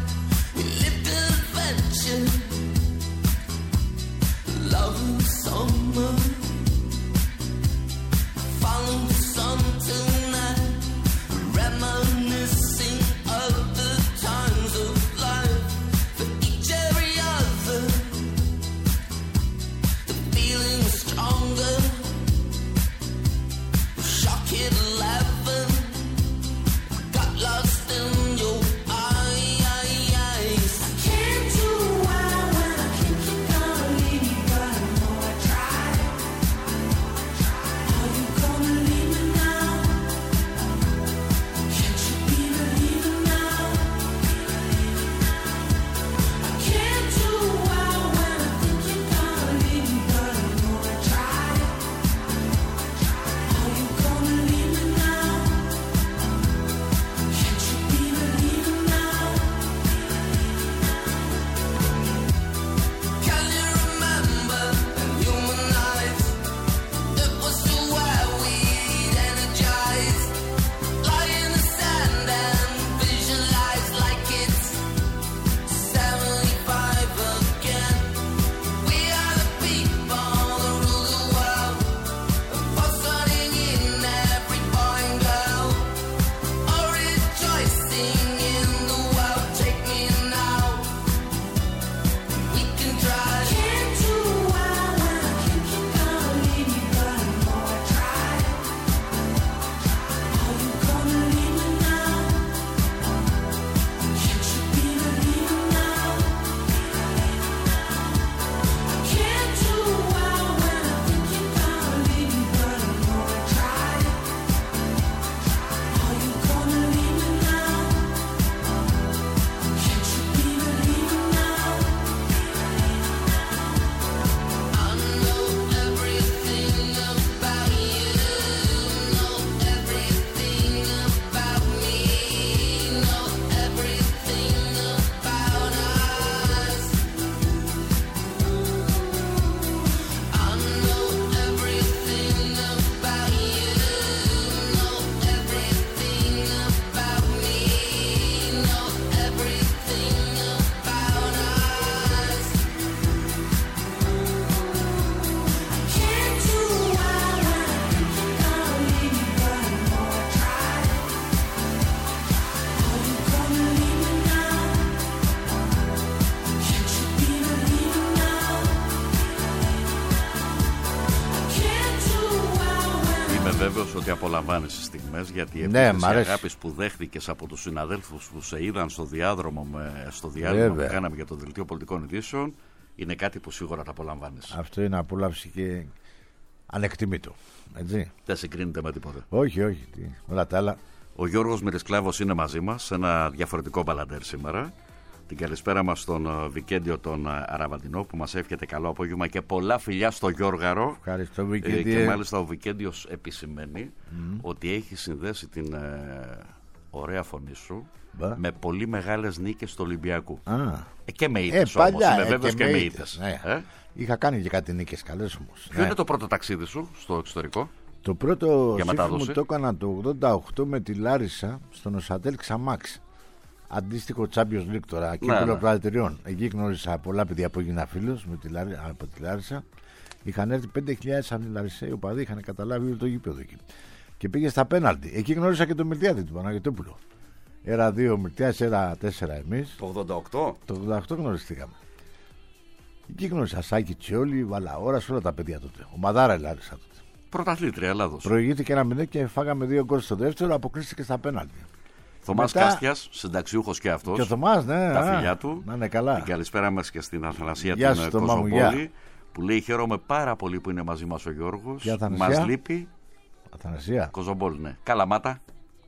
ότι απολαμβάνεις τις στιγμές, γιατί Ναι, οι μ' αρέσει. αγάπης που δέχτηκες από τους συναδέλφους που σε είδαν στο διάδρομο, στο διάλειμμα που κάναμε για το Δελτίο Πολιτικών Ειδήσεων, είναι κάτι που σίγουρα τα απολαμβάνεις. Αυτό είναι απόλαυση και ανεκτήμητο. Έτσι. Δεν συγκρίνεται με τίποτα. Όχι, όλα τα άλλα. Ο Γιώργος Μυρισκλάβος είναι μαζί μας σε ένα διαφορετικό μπαλαντέρ σήμερα. Την καλησπέρα μας στον Βικέντιο τον Αραβαντινό, που μας εύχεται καλό απόγευμα και πολλά φιλιά στο Γιώργαρο. Ευχαριστώ, Βικέντιο. Και μάλιστα ο Βικέντιος επισημαίνει ότι έχει συνδέσει την ωραία φωνή σου με πολύ μεγάλες νίκες του Ολυμπιακού. Και με ήττες όμως, είμαι βέβαιος και με ήττες. Ναι. Είχα κάνει και κάτι νίκες καλές όμως. Ποιο είναι το πρώτο ταξίδι σου στο εξωτερικό? Το πρώτο για σύμφωνο μου το έκανα το 88 με τη Λάρισα στον Οσαντέλ Ξαμάξ. Αντίστοιχο Champions League τώρα, κύπελλο προατηριών. Εκεί γνώρισα πολλά παιδιά που έγινα φίλος από τη Λάρισα. Είχαν έρθει 5.000 από τη Λάρισα, οι οπαδοί είχαν καταλάβει όλο το γήπεδο εκεί. Και πήγε στα πέναλτι. Εκεί γνώρισα και τον Μιλτιάδη του Παναγιωτόπουλο. Era 2 ο Μιλτιάδης, era 4 εμείς. Το 88? Το 88 γνωριστήκαμε. Εκεί γνώρισα Σάκη Τσιόλι, Βαλαόρα, όλα τα παιδιά τότε. Ο Μαδάρα η Λάρισα τότε. Πρωταθλήτρια Ελλάδος. Προηγήθηκε 1-0 και φάγαμε 2 γκολ στο δεύτερο, αποκλείστηκε στα πέναλτι. Θωμάς Κάστιας, συνταξιούχος και αυτός. Και ο Θωμάς, ναι. Τα φιλιά του. Να είναι καλά. Την καλησπέρα μας και στην Αθανασία την Κοζοπόλη, που λέει χαίρομαι πάρα πολύ που είναι μαζί μας ο Γιώργος. Μας λείπει. Αθανασία. Κοζοπόλη, ναι. Καλαμάτα.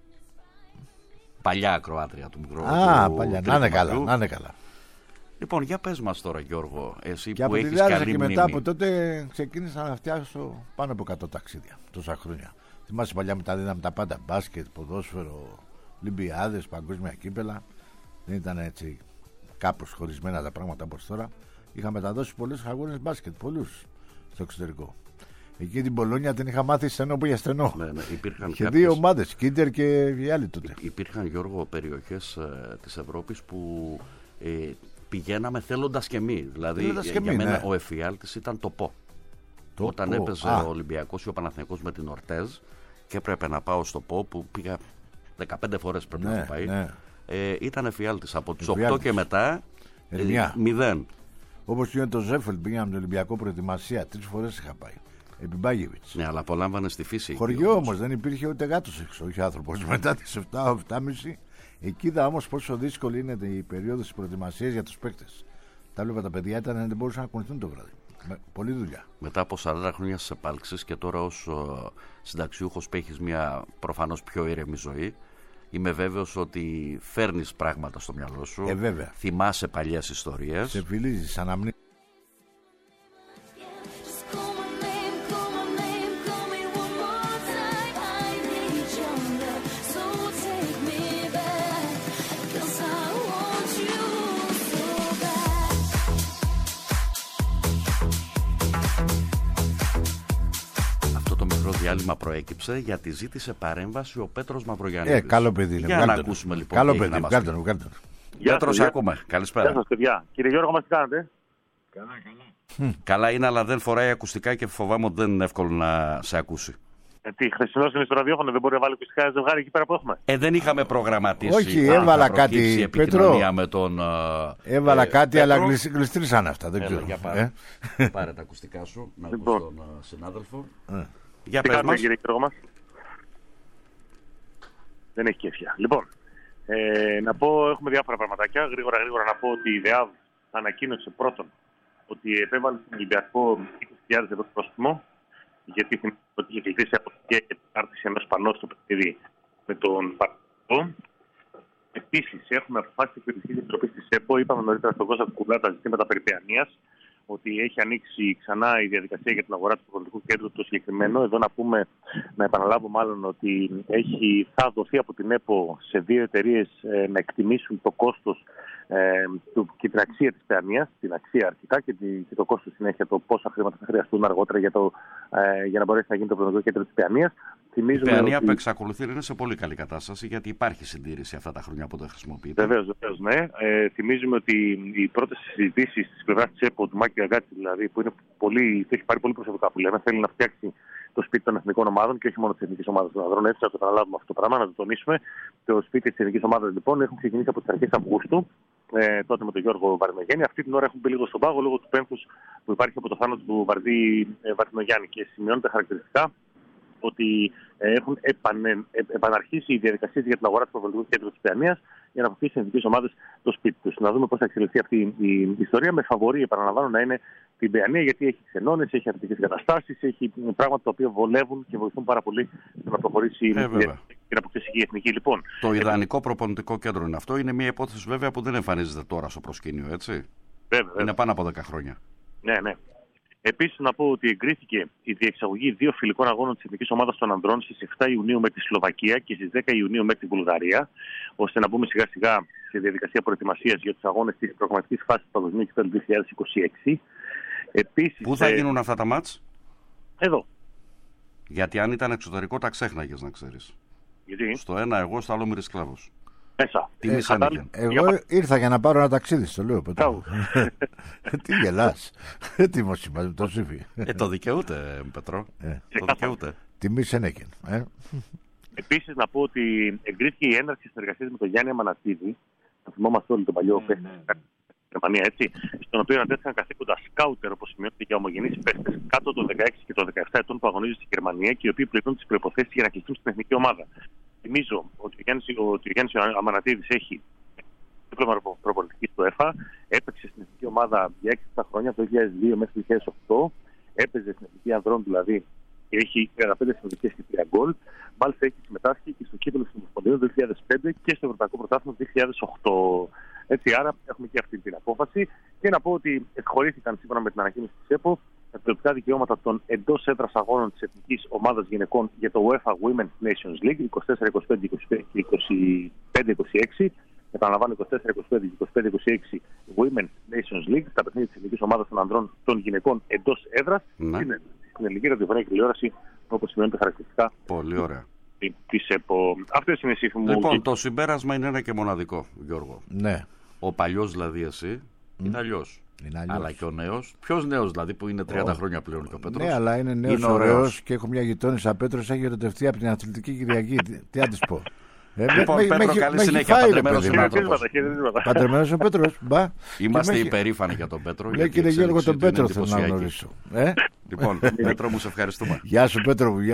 Παλιά ακροάτρια του μικρού. Παλιά. Να είναι καλά, να είναι καλά. Λοιπόν, για πες μας τώρα, Γιώργο, εσύ και που έχεις καλή μνήμη. Και μετά από τότε ξεκίνησα να φτιάξω πάνω από 100 ταξίδια τόσα χρόνια. Θυμάσαι παλιά με τα δίναμε τα πάντα, μπάσκετ, ποδόσφαιρο, Ολυμπιάδες, παγκόσμια κύπελα. Δεν ήταν έτσι κάπως χωρισμένα τα πράγματα όπως τώρα. Είχα μεταδώσει πολλούς αγώνες μπάσκετ, πολλούς στο εξωτερικό. Εκεί την Πολόνια την είχα μάθει στενό που για στενό. Ναι, υπήρχαν και κάποιες... 2 ομάδες, Κίντερ και οι άλλοι τότε. Υπήρχαν, Γιώργο, περιοχές της Ευρώπης που πηγαίναμε θέλοντας και εμείς. Δηλαδή για μένα ο εφιάλτης ήταν το ΠΟ. Όταν έπαιζε ο Ολυμπιακός ή ο Παναθηναϊκός με την Ορτέζ και έπρεπε να πάω στο ΠΟ, που πήγα 15 φορές πρέπει να πάει. Ήταν εφιάλτης από τις 8 και μετά 0. Όπως είναι το Ζέφελ, πήγαμε με το Ολυμπιακό προετοιμασία, 3 φορές είχα πάει. Επί Μπάγεβιτς. Ναι, αλλά απολάμβανε στη φύση. Χωριό όμως, δεν υπήρχε ούτε γάτος έξω, όχι άνθρωπος. Μετά τις 7-7.30 εκεί είδα όμως πόσο δύσκολη είναι η περίοδος της προετοιμασίας για τους παίκτες. Τα βλέπα τα παιδιά ήταν, δεν μπορούσαν να κουνηθούν το βράδυ. Πολλή δουλειά. Μετά από 40 χρόνια στις επάλξεις και τώρα ως συνταξιούχος που έχεις μια προφανώς πιο ήρεμη ζωή, είμαι βέβαιος ότι φέρνεις πράγματα στο μυαλό σου. Βέβαια. Θυμάσαι παλιές ιστορίες. Σε φιλίζεις, αναμνήσεις. Διάλειμμα προέκυψε γιατί ζήτησε παρέμβαση ο Πέτρος Μαυρογιαννίδης. Καλό παιδί είναι. Για να ακούσουμε λοιπόν. Καλό παιδί, βγάλτε τον. Πέτρος, ακούμε. Καλησπέρα. Γεια σας, παιδιά. Κύριε Γιώργο, μας τι κάνετε? Καλά. Καλά είναι, αλλά δεν φοράει ακουστικά και φοβάμαι ότι δεν είναι εύκολο να σε ακούσει. Τι, χθεσινός είναι στο ραδιόφωνο, δεν μπορεί να βάλει ακουστικά ζευγάρι εκεί πέρα που έχουμε? Δεν είχαμε προγραμματίσει. Όχι, έβαλα κάτι. Πέτρο. Με τον, έβαλα κάτι, αλλά γλιστρήσαν αυτά. Δεν ξέρω. Πάρε τα ακουστικά σου, να ακούσει τον συνάδελφο. Για πες μας. Κύριε Γιώργο μας. Δεν έχει κέφια. Λοιπόν, να πω, έχουμε διάφορα πραγματάκια. Γρήγορα να πω ότι η ΔΕΑΒ ανακοίνωσε πρώτον ότι επέβαλε στον Ολυμπιακό 20.000 ευρώ πρόστιμο, γιατί είχε κλείσει από την κατάρτιση ενός πανό στο παιχνίδι με τον Παρτό. Επίσης, έχουμε αποφάσει την Κριτική Επιτροπή της ΕΠΟ. Είπαμε νωρίτερα στον Κώστα Κουλά τα ζητήματα περί παιανίας, ότι έχει ανοίξει ξανά η διαδικασία για την αγορά του προπονητικού κέντρου το συγκεκριμένο. Εδώ να επαναλάβω μάλλον ότι θα δοθεί από την ΕΠΟ σε 2 εταιρείες να εκτιμήσουν το κόστος και την αξία της παιανίας, την αξία αρχικά και το κόστος συνέχεια, το πόσα χρήματα θα χρειαστούν αργότερα για να μπορέσει να γίνει το προπονητικό κέντρο της παιανίας. Η παιανία που εξακολουθεί είναι σε πολύ καλή κατάσταση, γιατί υπάρχει συντήρηση αυτά τα χρόνια που δεν χρησιμοποιείται. Βεβαίως, ναι. Θυμίζουμε ότι οι πρώτες συζητήσεις της πλευράς της ΕΠΟ, του Μάκη Αγκάτση δηλαδή, που έχει πάρει πολύ προσωπικά που λέμε, θέλει να φτιάξει το σπίτι των εθνικών ομάδων και όχι μόνο της εθνικής ομάδας των ανδρών. Έτσι, να το επαναλάβουμε αυτό το πράγμα, να το τονίσουμε. Το σπίτι της εθνικής ομάδας λοιπόν έχουν ξεκινήσει από τις αρχές Αυγούστου, τότε με τον Γιώργο Βαρδινογέννη. Αυτή την ώρα έχουν μπει λίγο στον πάγο λόγω του πένθους που υπάρχει από το θάνατο του Βαρδινογιάννη και σημειώνονται χαρακτηριστικά ότι έχουν επαναρχίσει οι διαδικασίες για την αγορά του προπονητικού κέντρου της Παιανίας για να αποκτήσει οι εθνικές ομάδες το σπίτι τους. Να δούμε πώς θα εξελιχθεί αυτή η ιστορία. Με φαβορί, επαναλαμβάνω, να είναι την Παιανία, γιατί έχει ξενώνες, έχει αρνητικές καταστάσεις, έχει πράγματα τα οποία βολεύουν και βοηθούν πάρα πολύ να προχωρήσει και να αποκτήσει η εθνική. Λοιπόν, το ιδανικό προπονητικό κέντρο είναι αυτό. Είναι μια υπόθεση βέβαια που δεν εμφανίζεται τώρα στο προσκήνιο, έτσι. Βέβαια. Είναι πάνω από 10 χρόνια. Ναι. Επίσης, να πω ότι εγκρίθηκε η διεξαγωγή 2 φιλικών αγώνων της εθνικής ομάδας των ανδρών στις 7 Ιουνίου με τη Σλοβακία και στις 10 Ιουνίου με τη Βουλγαρία, ώστε να μπούμε σιγά-σιγά στη διαδικασία προετοιμασίας για τους αγώνες της προγραμματικής φάσης του Παγκοσμίου Κυπέλλου 2026. Επίσης, πού θα γίνουν αυτά τα μάτς? Εδώ. Γιατί αν ήταν εξωτερικό, τα ξέχναγες, να ξέρεις. Γιατί? Στο ένα εγώ, στο άλλο Μυρισκλάβος. Μέσα. Εγώ ήρθα για να πάρω ένα ταξίδι, στο λέω. Τι γελάς? Τι μου το σύμφι. Το δικαιούται, Πετρό. Το δικαιούται. Τιμή Σενέκεν. Επίσης, να πω ότι εγκρίθηκε η έναρξη συνεργασίας με τον Γιάννη Αμανατίδη. Θα θυμόμαστε όλοι τον παλιό παίκτη στην Γερμανία, έτσι. Στον οποίο ανατέθηκαν καθήκοντα σκάουτερ, όπως σημειώθηκε, για ομογενείς παίκτες κάτω των 16 και των 17 ετών που αγωνίζονται στη Γερμανία και οι οποίοι πληρούν τις προϋποθέσεις για να κληθούν στην εθνική ομάδα. Θυμίζω ότι ο Γιάννης Αμανατίδης έχει δίπλωμα προπονητική στο ΕΦΑ, έπαιξε στην εθνική ομάδα για 6 χρόνια, από το 2002 μέχρι το 2008, έπαιζε στην εθνική ανδρών δηλαδή και έχει 35 συμμετοχές και 3 γκολ. Μάλιστα έχει συμμετάσχει και στο κύπελλο του Ομοσπονδίου 2005 και στο Ευρωπαϊκό Πρωτάθλημα 2008. Έτσι, άρα έχουμε και αυτή την απόφαση. Και να πω ότι εκχωρήθηκαν σύμφωνα με την ανακοίνωση της ΕΠΟ τα τηλεοπτικά δικαιώματα των εντός έδρας αγώνων της εθνικής ομάδας γυναικών για το UEFA Women's Nations League 24-25-25-26. Επαναλαμβάνω, 24-25-25-26 Women's Nations League, τα παιχνίδια της εθνικής ομάδας των ανδρών των γυναικών εντός έδρας. Είναι στην ελληνική ραδιοφωνία και τηλεόραση, όπως σημαίνει τα χαρακτηριστικά. Πολύ ωραία. Της ΕΠΟ. Αυτές είναι οι σύμφωνα μου. Λοιπόν, το συμπέρασμα είναι ένα και μοναδικό, Γιώργο. Ναι. Ο παλιός δηλαδή εσύ είναι αλλιώς. Αλλά και ο νέος. Ποιος νέος δηλαδή που είναι 30 χρόνια πλέον και ο Πέτρος? Ναι, αλλά είναι νέος ωραίος και έχω μια γειτόνισσα Πέτρος, έχει ερωτευτεί από την Αθλητική Κυριακή. Τι να της πω. Λοιπόν, Πέτρο, καλή συνέχεια. Παντρεμένος ο Πέτρος. Είμαστε υπερήφανοι για τον Πέτρο. Λέει, κύριε Γιώργο, τον Πέτρο θέλω να γνωρίσω. Λοιπόν, Πέτρο μου, σε ευχαριστούμε. Γεια σου, Πέτρο μου.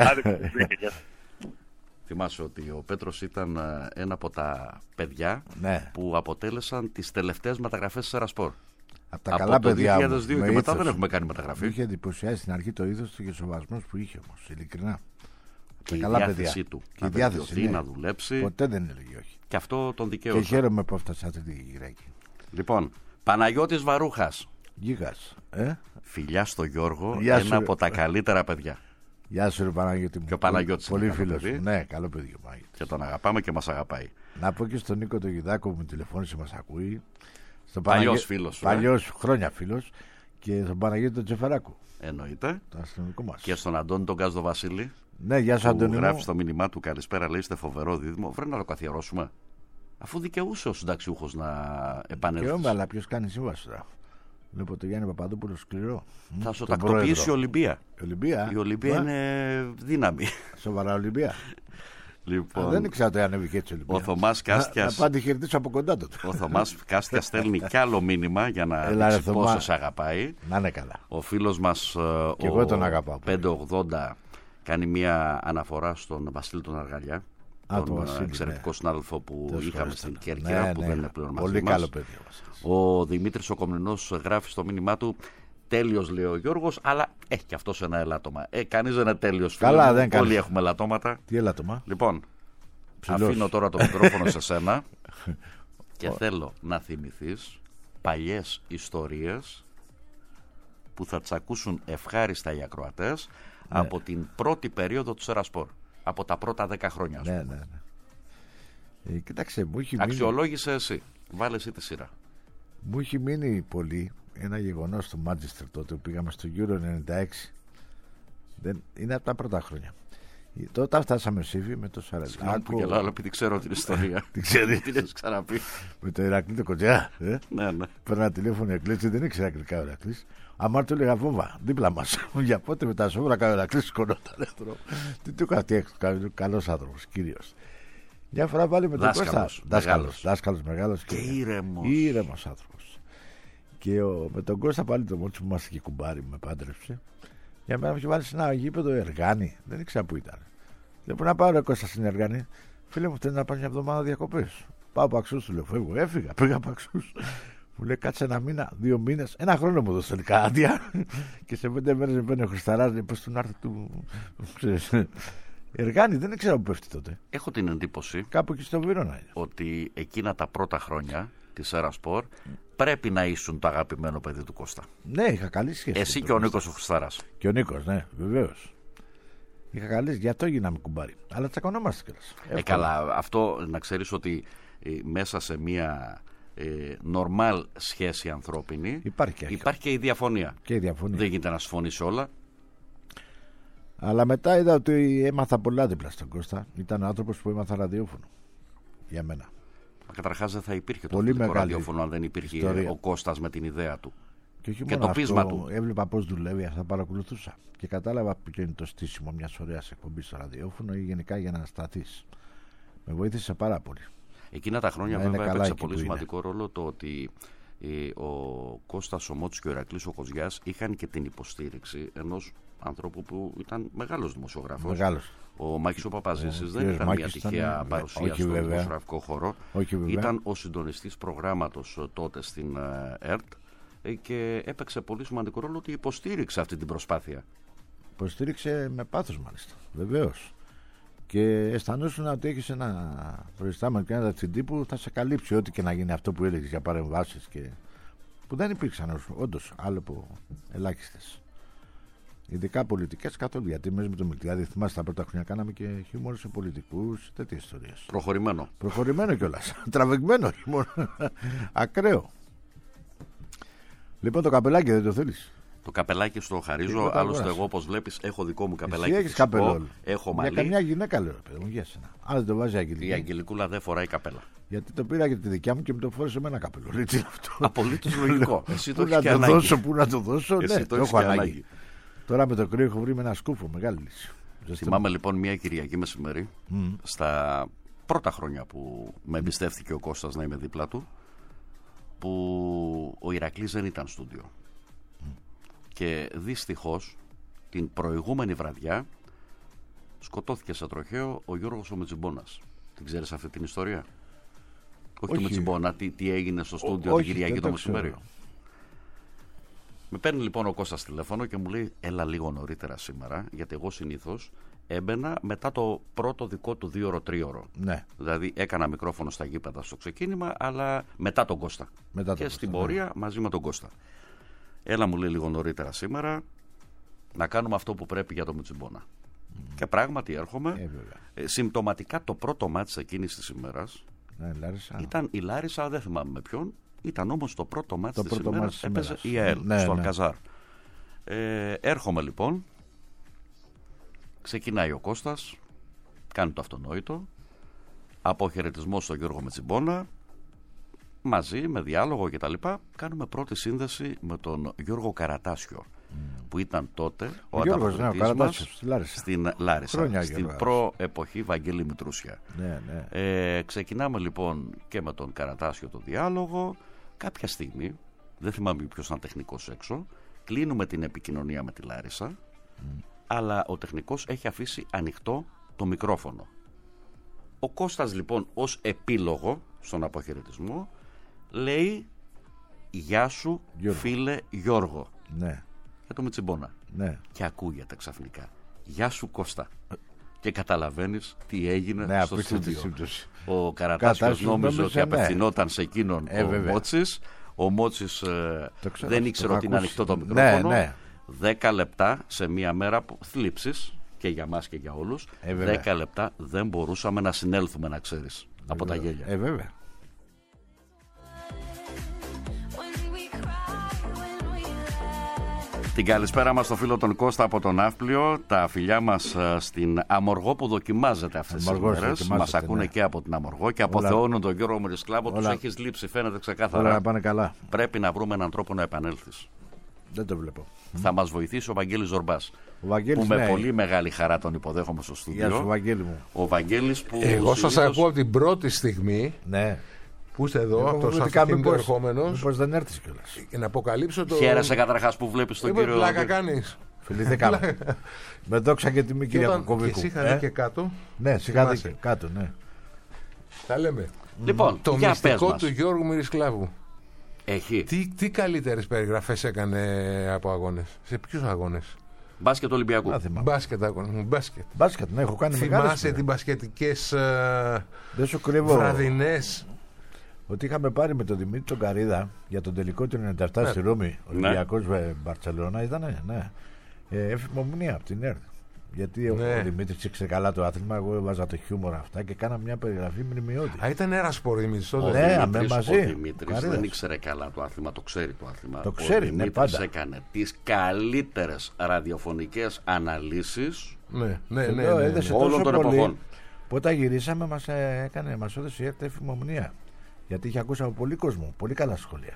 Θυμάσαι ότι ο Πέτρος ήταν ένα από τα παιδιά που αποτέλεσαν τις τελευταίες μεταγραφές της Ερασπορ. Από τα καλά παιδιά. Από το 2002 και μετά δεν έχουμε κάνει μεταγραφή. Είχε εντυπωσιάσει στην αρχή το είδος του και ο σοβασμός που είχε όμως, ειλικρινά. Και η διάθεσή του να βελτιωθεί, να δουλέψει. Ποτέ δεν έλεγε όχι. Και αυτό τον δικαίωσε. Και χαίρομαι που έφτασε αυτή τη γυράκη. Λοιπόν, Παναγιώτης Βαρούχας. Γίγας. Φιλιά στο Γιώργο, ένα από τα καλύτερα παιδιά. Γεια σου, ρε Παναγιώτη μου. Και ο Παναγιώτης πολύ φίλος. Ναι, καλό παιδί ο Παναγιώτης. Και τον αγαπάμε και μας αγαπάει. Να πω και στον Νίκο τον Γιδάκο που με τηλεφώνησε, μας ακούει. Παλιός φίλος. Παλιός, χρόνια φίλος. Και στον Παναγιώτη τον Τσεφεράκου. Εννοείται. Το αστυνομικό μας. Και στον Αντώνη τον Γκάζδο Βασίλη. Ναι, γεια σου, Αντώνη. Που γράφει στο μήνυμά του καλησπέρα, λέει, είστε φοβερό δίδυμο. Βρε να το καθιερώσουμε. Αφού δικαιούσε ο συνταξιούχος να επανέλθει. Δικαιώμαι, αλλά ποιος κάνει σύμβαση τώρα? Βλέπω το Γιάννη Παπαδόπουλο σκληρό. Θα σου τακτοποιήσει η Ολυμπία. Η Ολυμπία είναι δύναμη. Σοβαρά Ολυμπία. Λοιπόν, δεν ήξερα το ανέβηκε έτσι Ολυμπία. Ο Θωμάς Κάστιας. Να πάτε χαιρετήσω από κοντά του. Ο Θωμάς Κάστιας στέλνει κι άλλο μήνυμα για να δείξει πόσο σε αγαπάει. Να είναι καλά. Ο φίλος μας και εγώ τον αγαπάω. 580 κάνει μια αναφορά στον Βασίλη τον Αργαλιά. Τον εξαιρετικό συνάδελφο που είχαμε στην Κέρκυρα, που δεν είναι πλέον μαζί μας. Πολύ καλό παιδί. Ο Δημήτρης ο Κομνηνός γράφει στο μήνυμά του: τέλειος, λέει ο Γιώργος, αλλά έχει και αυτός ένα ελάττωμα. Κανείς δεν είναι τέλειος. Καλά, δεν όλοι έχουμε ελαττώματα. Τι ελάττωμα? Λοιπόν, αφήνω τώρα το μικρόφωνο σε σένα και θέλω να θυμηθείς παλιές ιστορίες που θα τις ακούσουν ευχάριστα οι ακροατές από την πρώτη περίοδο του Ερασπορ. Από τα πρώτα 10 χρόνια. Ναι. Κοίταξε, μου έχει αξιολόγησε εσύ. Βάλε εσύ τη σειρά. Μου έχει μείνει πολύ ένα γεγονός στο Μάντσεστερ τότε που πήγαμε στο Euro 96. Είναι από τα πρώτα χρόνια. Τότε φτάσαμε Σύφη με το Σαρελάκο. Συγγνώμη που γελάω, αλλά επειδή ξέρω την ιστορία. Την ξέρει. Την έχεις ξαναπεί. Με το Ηρακλή το Κοντζιά. Ναι. Παίρνα τηλέφωνο Εκλέτσι, δεν ήξερα αγγλικά ο Ηρακλής. Αμάρ του έλεγα βόμβα, δίπλα μας. Για πότε με τα σόβρακα ο Ηρακλής σκονόταν. Τι του έκανε, καλός άνθρωπος, κύριος. Μια φορά πάλι με τον Κώστα. Δάσκαλος μεγάλος και ήρεμος άνθρωπος. Και με τον Κώστα πάλι το μότσι που είμαστε και κουμπάρι, με πάντρεψε. Για μένα μου είχε βάλει σε ένα γήπεδο Εργάνη. Δεν ήξερα που ήταν. Δεν μπορεί να πάω ρε Κώστα στην Εργάνη. Φίλε μου, θέλει να πάει μια εβδομάδα διακοπές. Πάω Παξούς, του λέω, φεύγω. Έφυγα, πήγα Παξούς. Μου λέει κάτσε ένα μήνα, 2 μήνες, 1 χρόνο μου δώσε τελικά άδεια. Και σε 5 μέρες με παίρνει ο Χρισταράς, πώς του να έρθει του. Εργάνη, δεν ξέρω που πέφτει τότε. Έχω την εντύπωση Κάπου εκεί στο Βύρωνα είναι. ότι εκείνα τα πρώτα χρόνια της Ερασπορ πρέπει να ήσουν το αγαπημένο παιδί του Κώστα. Ναι, είχα καλή σχέση. Εσύ και ο Νίκος ο Χρισταράς. Και ο Νίκος, ναι, βεβαίως. Είχα καλή, γι' αυτό γίναμε κουμπάρι. Αλλά τσακωνόμαστε κιόλας. Καλά, αυτό να ξέρεις ότι μέσα σε μια normal σχέση ανθρώπινη Υπάρχει και η διαφωνία. Και η διαφωνία. Δεν γίνεται να συμφωνήσει όλα. Αλλά μετά είδα ότι έμαθα πολλά δίπλα στον Κώστα. Ήταν ο άνθρωπος που έμαθα ραδιόφωνο. Για μένα. Καταρχάς δεν θα υπήρχε το Πολύ μεγάλη ραδιόφωνο αν δεν υπήρχε ιστορία. ο Κώστας με την ιδέα του. Και όχι Και μόνο το πείσμα του. Έβλεπα πώς δουλεύει, αυτά παρακολουθούσα. Και κατάλαβα ποιο είναι το στήσιμο μιας ωραίας εκπομπής στο ραδιόφωνο ή γενικά για να σταθείς. Με βοήθησε πάρα πολύ. Εκείνα τα χρόνια Να είναι βέβαια καλά έπαιξε εκεί πολύ που σημαντικό ρόλο το ότι ο Κώστας ο Μότσης και ο Ηρακλής ο Κοζιάς είχαν και την υποστήριξη ενός ανθρώπου που ήταν μεγάλος δημοσιογράφος. Μεγάλος. Ο Μάκης ο Παπαζήσης δεν κύριος ήταν μια Μάκης τυχαία ήταν, παρουσία όχι στον βέβαια. δημοσιογραφικό χώρο. Όχι βέβαια. Ήταν ο συντονιστής προγράμματος τότε στην ΕΡΤ και έπαιξε πολύ σημαντικό ρόλο ότι υποστήριξε αυτή την προσπάθεια. Υποστήριξε με πάθος μάλιστα. Βεβαίως. Και αισθανόσουν ότι έχεις ένα προϊστάμενο και ένα διευθυντή που θα σε καλύψει ό,τι και να γίνει αυτό που έλεγες για παρεμβάσεις και που δεν υπήρξαν όντως άλλο από ελάχιστες. Ειδικά πολιτικές καθόλου. Γιατί μέσα με το Μιλτιάδη, θυμάστε τα πρώτα χρόνια κάναμε και χιούμορ σε πολιτικούς, τέτοιες ιστορίες. Προχωρημένο. Προχωρημένο κιόλας. Τραβηγμένο χιούμορ. Ακραίο. Λοιπόν, το καπελάκι δεν το θέλεις? Το καπελάκι στο χαρίζω. Τίποτα Άλλωστε, αγόρασε. εγώ όπως βλέπεις έχω δικό μου καπελάκι. Εσύ έχεις φυσικό, καπελόλ. Έχω Για μαλλί. καμιά γυναίκα λέω, παιδί μου, για σένα. Αν δεν το βάζει Αγγελική. Η Αγγελικούλα δεν φοράει καπέλα. Γιατί το πήρα για τη δικιά μου και με το φόρεσε με ένα καπελόλ. Έτσι είναι αυτό. Απολύτως λογικό. Εσύ το Πού έχεις να και το ανάγκη. δώσω, πού να το δώσω. Εσύ Ναι, το το έχεις έχω και ανάγκη. ανάγκη. Τώρα με το κρύο έχω βρει με ένα σκούφο. Μεγάλη λύση. Θυμάμαι λοιπόν μια Κυριακή μεσημέρι στα πρώτα χρόνια που με εμπιστεύτηκε ο Κώστας να είμαι δίπλα του, που ο Ηρακλής δεν ήταν στούντιο. Και δυστυχώς την προηγούμενη βραδιά σκοτώθηκε σε τροχαίο ο Γιώργος ο Μετζιμπόνας. Την ξέρεις αυτή την ιστορία? Όχι του Μετζιμπόνα, τι έγινε στο στούντιο την Κυριακή το μεσημέρι. Με παίρνει λοιπόν ο Κώστας τηλέφωνο και μου λέει έλα λίγο νωρίτερα σήμερα, γιατί εγώ συνήθως έμπαινα μετά το πρώτο δικό του 2ωρο-3ωρο. Ναι. Δηλαδή έκανα μικρόφωνο στα γήπεδα στο ξεκίνημα, αλλά μετά τον Κώστα. Μετά τον και Κώστα, στην πορεία μαζί με τον Κώστα. Έλα μου λέει λίγο νωρίτερα σήμερα να κάνουμε αυτό που πρέπει για το Μητσιμπόνα. Και πράγματι έρχομαι. Συμπτωματικά το πρώτο μάτς εκείνης της ημέρας ήταν η Λάρισα, δεν θυμάμαι με ποιον. Ήταν όμως το πρώτο μάτς της ημέρας, έπαιζε η ΑΕΛ στο Αλκαζάρ. Έρχομαι λοιπόν, ξεκινάει ο Κώστας, κάνει το αυτονόητο, αποχαιρετισμό στον Γιώργο Μετζιμπόνα, μαζί με διάλογο κτλ. Κάνουμε πρώτη σύνδεση με τον Γιώργο Καρατάσιο, που ήταν τότε ο ανταποκριτής μας στην Λάρισα, στην προ-εποχή Βαγγέλη Μητρούσια. Ξεκινάμε λοιπόν και με τον Καρατάσιο το διάλογο. Κάποια στιγμή, δεν θυμάμαι ποιος ήταν τεχνικός έξω, κλείνουμε την επικοινωνία με τη Λάρισα, αλλά ο τεχνικός έχει αφήσει ανοιχτό το μικρόφωνο. Ο Κώστας λοιπόν ως επίλογο στον αποχαιρετισμό λέει «Γεια σου Γιώργο. Φίλε Γιώργο». Ναι. Για το Μητσιμπόνα. Ναι. Και ακούγεται ξαφνικά «Γεια σου Κώστα». Και καταλαβαίνεις τι έγινε στο στούντιο. Ο Καρατάσιος νόμιζε ότι απευθυνόταν σε εκείνον ο Μότσης. Ο Μότσης δεν ήξερε ότι είναι ανοιχτό το μικρόφωνο. 10 λεπτά σε μία μέρα θλίψης και για μας και για όλους. 10 λεπτά δεν μπορούσαμε να συνέλθουμε, να ξέρεις, από τα γέλια. Βέβαια. Την καλησπέρα μας στο φίλο τον Κώστα από τον Ναύπλιο. Τα φιλιά μας στην Αμοργό που δοκιμάζεται αυτές τις μέρες. Μας ακούνε και από την Αμοργό και αποθεώνουν τον Γιώργο Μερισκλάβο. Τους έχεις λείψει, φαίνεται ξεκάθαρα. Όλα πάνε καλά. Πρέπει να βρούμε έναν τρόπο να επανέλθεις. Δεν το βλέπω. Θα μας βοηθήσει ο Βαγγέλης Ζορμπάς. Ο Βαγγέλης, που με πολύ μεγάλη χαρά τον υποδέχομαι στο στούντιο. Γεια σου, Βαγγέλη μου. Ο Βαγγέλης που. Εγώ σας ακούω από την πρώτη στιγμή. Ναι. Που είστε εδώ, από το αυτοκίνητο ερχόμενος. Μήπως δεν έρθεις κιόλας. Και να αποκαλύψω το. Χαίρεσαι καταρχάς που βλέπεις τον κύριο. Πλάκα κάνεις. Φιληθήκαμε. Με δόξα και τιμή, κυρία Κοκοβίκου. Και εσύ είχατε και κάτω. Ναι, είχατε και κάτω, ναι. Τα λέμε. Λοιπόν, το για μυστικό πες του Γιώργου Μυρισκλάβου. Έχει. Τι καλύτερες περιγραφές έκανε από αγώνες? Σε ποιους αγώνες? Μπάσκετ Ολυμπιακού. Μπάσκετ αγώνες. Μπάσκετ, ναι, έχω κάνει μεγάλες. Θυμάσαι τις μπασκετικές δεν σου κρύβω βραδινές? Ότι είχαμε πάρει με τον Δημήτρη τον Καρίδα για τον τελικό του 97 στη Ρώμη, Ολυμπιακός Μπαρτσελώνα, ήταν, ναι. Εφημομνία από την ΕΡΤ. Γιατί ο Δημήτρης ήξερε καλά το άθλημα, εγώ έβαζα το χιούμορ αυτά και κάναμε μια περιγραφή μνημειώδη. Α, ήταν Ερασπορ Δημήτρης τότε. Ναι, μαζί. Ο Δημήτρης δεν ήξερε καλά το άθλημα, το ξέρει το άθλημα. Το ξέρει, ο Δημήτρης έκανε τις καλύτερες ραδιοφωνικές αναλύσεις όλων των εποχών. Που όταν γυρίσαμε μας έδωσε η ΕΡΤ εφημομνία. Γιατί είχε ακούσει από πολύ κόσμο, πολύ καλά σχόλια.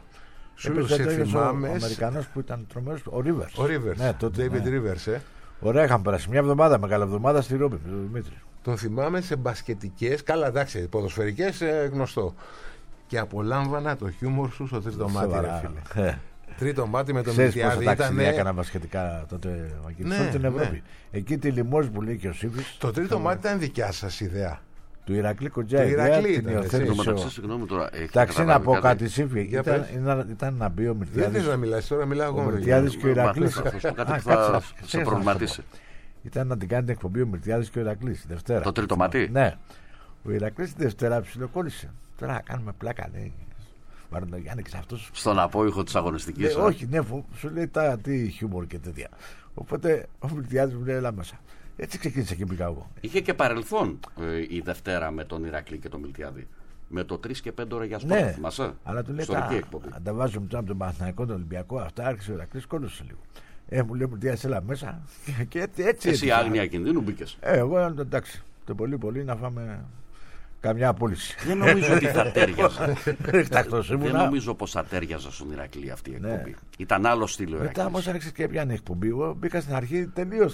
Ο Αμερικανός που ήταν τρομερός, ο Ρίβερς. Ο Ρίβερς, ναι, τότε, David Rivers. Ωραία, είχαμε περάσει μια εβδομάδα, μεγάλη εβδομάδα στη Ρώμη με τον Δημήτρη. Τον θυμάμαι σε μπασκετικές, καλά εντάξει, ποδοσφαιρικές γνωστό. Και απολάμβανα το χιούμορ σου στο τρίτο μάτι, ρε φίλε. Τρίτο μάτι με τον Μιλτιάδη. Ταξίδια έκανα μπασκετικά τότε στην Ευρώπη. Εκεί τη Λιμός που λέει και ο Σύμβης. Το τρίτο μάτι ήταν δικιά σας ιδέα? Του Ηρακλή Κοντζιά, την υιοθέτησε. Συγγνώμη τώρα. Εντάξει, να πω κάτι, Σύμφη. Ήταν να μπει ο Μιλτιάδης. Δεν θες να μιλάς τώρα, μιλάω εγώ. Ο Μιλτιάδης και ο Ηρακλής. Κάτι θα σε προβληματίσει. Ήταν να την κάνει την εκπομπή ο Μιλτιάδης και ο Ηρακλής τη Δευτέρα. Το τρίτο μάτι. Ναι. Ο Ηρακλής τη Δευτέρα ψιλοκόλλησε. Τώρα να κάνουμε πλάκα, λέει. Βαρουντογιάννη και αυτός. Στον απόϊχο της αγωνιστικής. Όχι, ναι, σου λέει τι χιούμορ και τέτοια. Οπότε ο Μιλτιάδης μου λέει, έλα μέσα. Έτσι ξεκίνησε και μπήκα εγώ. Είχε και παρελθόν η Δευτέρα με τον Ηρακλή και τον Μιλτιάδη. Με το 3 και 5 ώρα για σπορ. Ναι, θυμάσαι. Αλλά του λέει αν τα βάζουμε τώρα από τον Παναθηναϊκό, τον Ολυμπιακό, αυτά άρχισε ο Ηρακλής, κόλλωσε λίγο. Μου λέει Μιλτιάδης, έλα μέσα. Και έτσι. Εσύ άγνοια κινδύνου μπήκες. Εγώ εντάξει. Το πολύ να φάμε καμιά απόλυση. Δεν νομίζω ότι θα τέριαζε. Δεν νομίζω πως θα τέριαζε στον Ηρακλή αυτή η εκπομπή. Ήταν άλλο στήλο. Μετά όμως άρχισε και έπιανε εκπομπή. Εγώ μπήκα στην αρχή τελείως.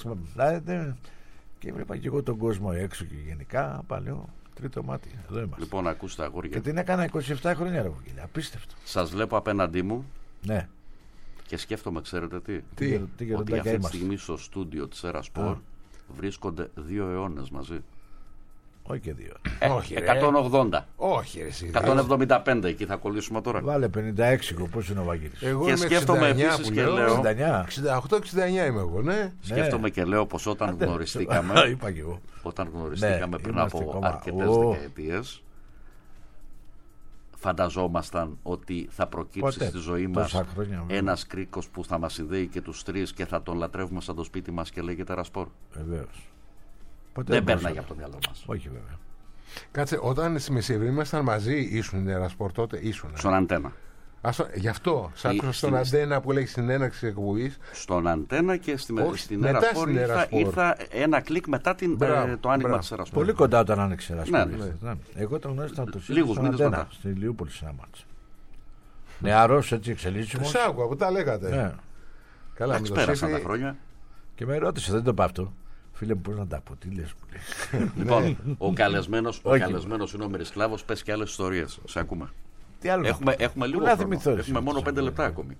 Και βλέπα και εγώ τον κόσμο έξω και γενικά παλαιό. Τρίτο μάτι. Εδώ είμαστε. Λοιπόν, ακούστε αγόρια. Και την έκανα 27 χρόνια, ρε Βογγέλη. Απίστευτο. Σας βλέπω απέναντί μου. Ναι. Και σκέφτομαι, ξέρετε τι. Ότι αυτή τη στιγμή στο στούντιο της Ερασπορ βρίσκονται 2 αιώνες μαζί. Όχι και 2. Όχι, 180. Όχι, εσύ. 175 εκεί θα κολλήσουμε τώρα. Βάλε 56, πώς είναι ο Βαγγέλης. Και σκέφτομαι επίσης και λέω. 68-69 είμαι εγώ, ναι. Σκέφτομαι και λέω πως όταν γνωριστήκαμε. Είπα και εγώ. Όταν γνωριστήκαμε πριν από αρκετές δεκαετίες, φανταζόμασταν ότι θα προκύψει στη ζωή μας ένας κρίκος που θα μας συνδέει και τους τρεις και θα τον λατρεύουμε σαν το σπίτι μας και λέγεται Ερασπορ. Βεβαίως. Δεν παίρναγε από το μυαλό μας. Όχι βέβαια. Κάτσε, όταν στη Μεσημβρινή ήμασταν μαζί, ήσουν Ερασπορ τότε, ήσουν. Στον Αντένα. Γι' αυτό, σ' άκουσα στον Αντένα που λέει στην έναρξη εκπομπής. Στον Αντένα και στην Ερασπορ ήρθα ένα κλικ μετά το άνοιγμα της Ερασπορ. Πολύ κοντά όταν άνοιξε Ερασπορ. Ναι. Εγώ τον γνώρισα το λίγους μήνες μετά. Στη Λιούπολη σε ένα μάτς. Νεαρός έτσι εξελίσσιμος. Σ' άκουγα που τα λέγατε. Καλά, πέρασαν τα χρόνια. Και με ρώτησε, δεν το πάω αυτό. Φίλε μου, πώς να τα πω, τι λες που λέει. Λοιπόν, ο καλεσμένος είναι ο Μυρισκλάβος, πες και άλλες ιστορίες. Σε ακούμε. Τι άλλο έχουμε λίγο χρόνο. Έχουμε μόνο 5 λεπτά ακόμη.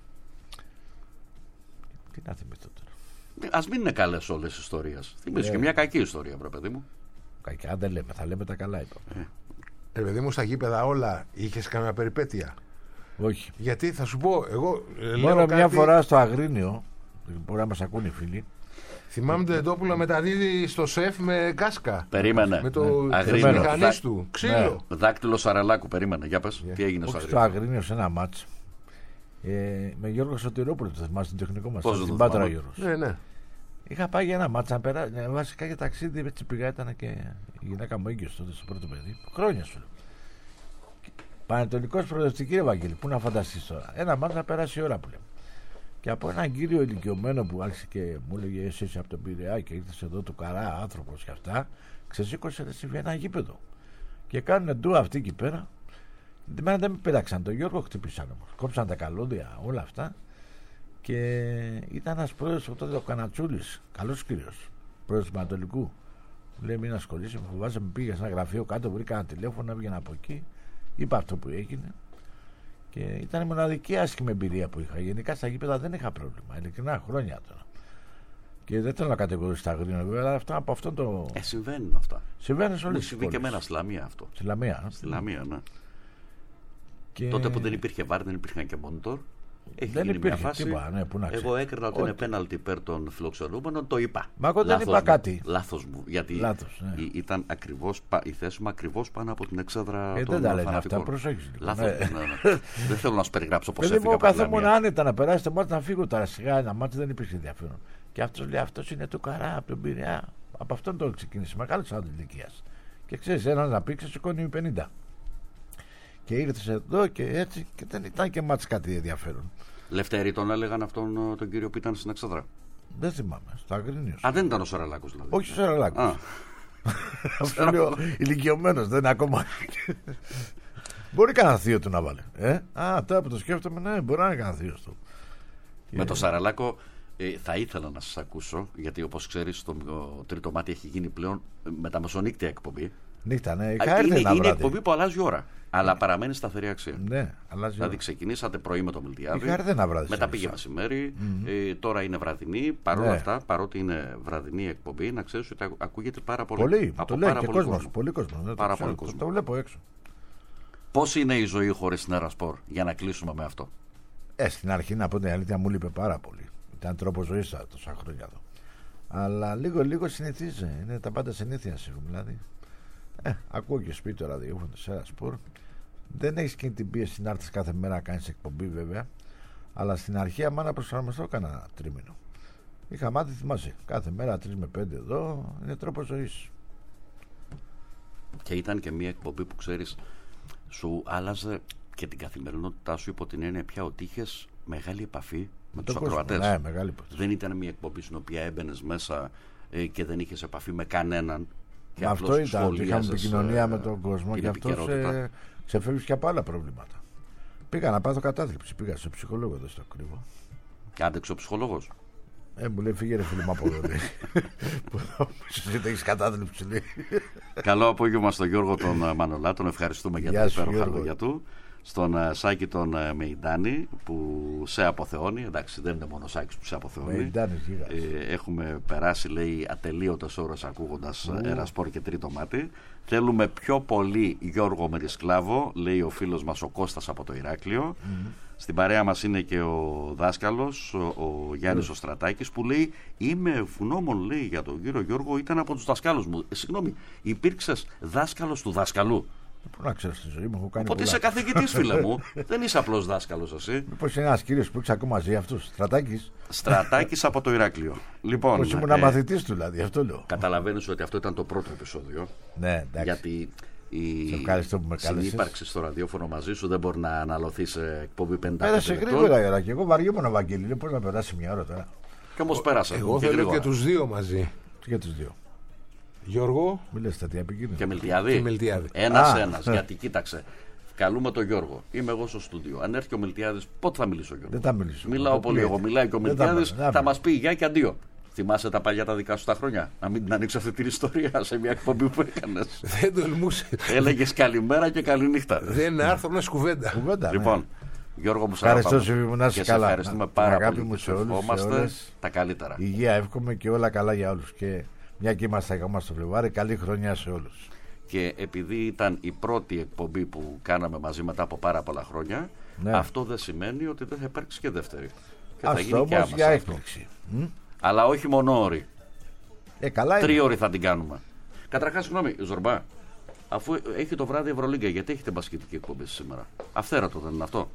Τι να θυμηθώ τώρα. Ας μην είναι καλές όλες οι ιστορίες. Θυμίσου και μια κακή ιστορία, βρε παιδί μου. Κακιά δεν λέμε, θα λέμε τα καλά, είπαμε. Παιδί μου, στα γήπεδα όλα είχες καμία περιπέτεια? Όχι. Γιατί θα σου πω, εγώ μόνο μια φορά στο Αγρίνιο, μπορεί να μας ακούν οι φίλοι. Θυμάμαι τον Τεντόπουλο μεταδίδει στο σεφ με κάσκα. Περίμενε. Με το μηχανής του. Ξύλο. Δάκτυλο Σαραλάκου, περίμενε. Για πες, τι έγινε στο Αγρίνιο. Στο Αγρίνιο σε ένα μάτς. Με Γιώργο Σωτηρόπουλο, το θυμάσαι, τον τεχνικό μας. Πώς Στην Πάτρα Γιώργος. Ναι. Είχα πάει για ένα μάτς να περάσει. Βασικά για ταξίδι, έτσι πήγα, ήταν και η γυναίκα μου έγκυος τότε στο πρώτο παιδί. Χρόνια σου. Πανετολικός προοδευτική, Ευαγγέλη, πού να φανταστείς τώρα. Ένα μάτς να περάσει η ώρα που λέμε. Και από έναν κύριο ηλικιωμένο που άρχισε και μου έλεγε εσύ είσαι από τον Πειραιά και ήρθες εδώ του Καρά άνθρωπος και αυτά, ξεσήκωσε ένα γήπεδο. Και κάνουν ντου αυτοί εκεί πέρα. Την μέρα δεν με πέταξαν, τον Γιώργο χτυπήσαν όμως. Κόψαν τα καλώδια, όλα αυτά. Και ήταν ένας πρόεδρος τότε ο Κανατσούλης, καλός κύριος, πρόεδρος του Πανατολικού. Μου λέει μην ασχολείσαι, με φοβάσαι, με πήγε σε ένα γραφείο κάτω, βρήκα ένα τηλέφωνο, έβγαινα από εκεί, είπα αυτό που έγινε. Και ήταν η μοναδική άσχημη εμπειρία που είχα. Γενικά στα γήπεδα δεν είχα πρόβλημα. Ειλικρινά χρόνια τώρα. Και δεν θέλω να κατηγορήσω τα Αγρίνια, βέβαια, αλλά αυτά από αυτόν το. Συμβαίνουν αυτά. Συμβαίνει σε όλες Μου τις συμβεί και πόλεις. εμένα στη Λαμία αυτό. Στη Λαμία. Στη Λαμία, ναι. Και... Τότε που δεν υπήρχε βάρ, δεν υπήρχαν και μόνιτορ. Έχει δεν γίνει υπήρχε μια φάση. τίποτα, ναι, πού να Εγώ έκρινα ότι είναι πέναλτι υπέρ των φιλοξενούμενων, το είπα. Μα εγώ δεν είπα κάτι. Λάθος μου. Γιατί ναι. ήταν ακριβώς, η θέση μου ακριβώς πάνω από την εξέδρα των δεν τα λένε φανατικών. αυτά, προσέχεις. Λάθος. Ναι. Δεν θέλω να σου περιγράψω πώς Παιδί έφυγα μου, από τη καθόμουν Λαμία. άνετα να περάσει το μάτι να φύγω τώρα. Σιγά ένα μάτι δεν υπήρχε ενδιαφέρον. Και αυτό λέει: αυτό είναι του Καρά, από τον Πειραιά. Από αυτόν το ξεκίνησε. Μεγάλο άντρα ηλικία. Και ξέρει, ένα να πει, σηκώνει 50. Και ήρθε εδώ και έτσι και δεν ήταν και μάτς κάτι ενδιαφέρον. Λευτέρη τον έλεγαν αυτόν τον κύριο που ήταν στην εξέδρα. Δεν θυμάμαι. Στο Αγρίνιος. Α, δεν ήταν ο Σαραλάκος δηλαδή. Όχι ο Σαραλάκος. Αυτό λέω ηλικιωμένος, δεν είναι ακόμα. Μπορεί κανένα θείο του να βάλει. Τώρα που το σκέφτομαι, ναι, μπορεί να είναι κανένα θείο του. Με το Σαραλάκο θα ήθελα να σας ακούσω, γιατί όπως ξέρεις το τρίτο μάτι έχει γίνει πλέον με τα μεσονύκτια εκπομπή. Νύχτα, ναι, είχα έρθει ένα βράδυ. Είναι εκπομπή που αλλάζει ώρα, αλλά παραμένει σταθερή αξία. Ναι, αλλάζει δηλαδή ώρα. ξεκινήσατε πρωί με το Μιλτιάδη. Είχα έρθει ένα βράδυ. Μετά πήγε μεσημέρι, τώρα είναι βραδινή. Παρ' όλα αυτά, παρότι είναι βραδινή εκπομπή, να ξέρεις ότι ακούγεται πάρα πολύ. Πολύ, από το λέει πάρα και πολύ κόσμος. Πολύ κόσμο. Πάρα πολύ κόσμο. Το βλέπω έξω. Πώς είναι η ζωή χωρίς την Ερασπορ, για να κλείσουμε με αυτό? Στην αρχή, να πω την αλήθεια, μου λείπε πάρα πολύ. Ήταν τρόπο ζωή τόσα χρόνια εδώ. Αλλά λίγο συνηθίζει. Είναι τα πάντα συνήθεια σου. Δηλαδή, ακούω και σπίτι το ραδιόφωνο τη Ερασπορ. Δεν έχει και την πίεση να έρθει κάθε μέρα να κάνει εκπομπή, βέβαια. Αλλά στην αρχή, άμα να προσαρμοστώ, κανένα τρίμηνο. Είχα μάθει, θυμάσαι, κάθε μέρα 3 με 5 εδώ. Είναι τρόπο ζωή. Και ήταν και μια εκπομπή που ξέρεις, σου άλλαζε και την καθημερινότητά σου υπό την έννοια πια ότι είχες μεγάλη επαφή με τους ακροατές. Ναι, μεγάλη επαφή. Δεν ήταν μια εκπομπή στην οποία έμπαινες μέσα και δεν είχες επαφή με κανέναν. Και αυτό ήταν ότι είχαμε επικοινωνία με τον κόσμο και αυτό ξεφεύγει και από άλλα προβλήματα. Πήγα να πάθω κατάθλιψη. Πήγα σε ψυχολόγο εδώ στο Κρύβο. Και άντεξε ο ψυχολόγος. Μου λέει φύγε ρε φίλε μου από εδώ. Εσύ έχεις κατάθλιψη. Καλό απόγευμα στον Γιώργο τον Μανολά. Τον ευχαριστούμε για τα υπέροχα λόγια του. Στον Σάκη τον Μεϊντάνη που σε αποθεώνει. Εντάξει, δεν είναι μόνο ο Σάκης που σε αποθεώνει. Έχουμε περάσει, λέει, ατελείωτες ώρες ακούγοντας Ερασπορ και τρίτο μάτι. Θέλουμε πιο πολύ Γιώργο Μερισκλάβο, λέει ο φίλος μας ο Κώστας από το Ηράκλειο. Στην παρέα μας είναι και ο δάσκαλος, ο Γιάννης ο Στρατάκης, που λέει: είμαι ευγνώμων, λέει, για τον κύριο Γιώργο, ήταν από τους δασκάλους μου. Συγγνώμη, υπήρξες δάσκαλος του δασκαλού? Πού να ξέρεις τη ζωή μου, έχω κάνει. Οπότε είσαι καθηγητής, φίλε μου. Δεν είσαι απλός δάσκαλος εσύ. Μήπως είναι ένας κύριος που ακόμα μαζί αυτούς, Στρατάκης. Στρατάκης από το Ηράκλειο. Λοιπόν, πώς ήμουν μαθητής του, δηλαδή, αυτό λέω. Καταλαβαίνεις ότι αυτό ήταν το πρώτο επεισόδιο. Ναι, εντάξει. Γιατί η συνύπαρξη στο ραδιόφωνο μαζί σου δεν μπορεί να αναλωθεί σε εκπομπή 50 λεπτών. Πέρασε γρήγορα η ώρα και εγώ βαριόμουν, Βαγγέλη. Πώς να περάσει μια ώρα τώρα. Και όμως πέρασε. Εγώ θέλω και τους δύο μαζί. Και τους δύο. Γιώργο. Μην λες τέτοια επικίνδυνα. Και Μιλτιάδη. Ένας. Γιατί κοίταξε. Καλούμε τον Γιώργο. Είμαι εγώ στο στούντιο. Αν έρθει ο Μιλτιάδης, πότε θα μιλήσω, Γιώργο? Δεν θα μιλήσω. Μιλάω πολύ εγώ. Μιλάει και ο Μιλτιάδης, θα μας πει γεια και αντίο. Θυμάσαι τα παλιά τα δικά σου τα χρόνια? Να μην την ανοίξω αυτή την ιστορία σε μια εκπομπή που έκανες. Δεν τολμούσε. Έλεγες καλημέρα και καληνύχτα. Δεν άρθρο να σκουβέντα. Λοιπόν, Γιώργο μου, και σε ευχαριστούμε πάρα πολύ. Μου σε όλους, τα καλύτερα. Υγεία εύχομαι και όλα καλά για όλους. Και μια και είμαστε ακόμα στο Φλεβάρι, καλή χρονιά σε όλους. Και επειδή ήταν η πρώτη εκπομπή που κάναμε μαζί μετά από πάρα πολλά χρόνια, αυτό δεν σημαίνει ότι δεν θα υπάρξει και δεύτερη. Και θα γίνει και άμεσα για έκπληξη. Αλλά όχι μονόωρη. Καλά 3 ώρες θα την κάνουμε. Καταρχάς, συγγνώμη, Ζορμπά, αφού έχει το βράδυ Ευρωλίγκα, γιατί έχετε μπασκετική εκπομπή σήμερα? Αυθαίρετο δεν είναι αυτό?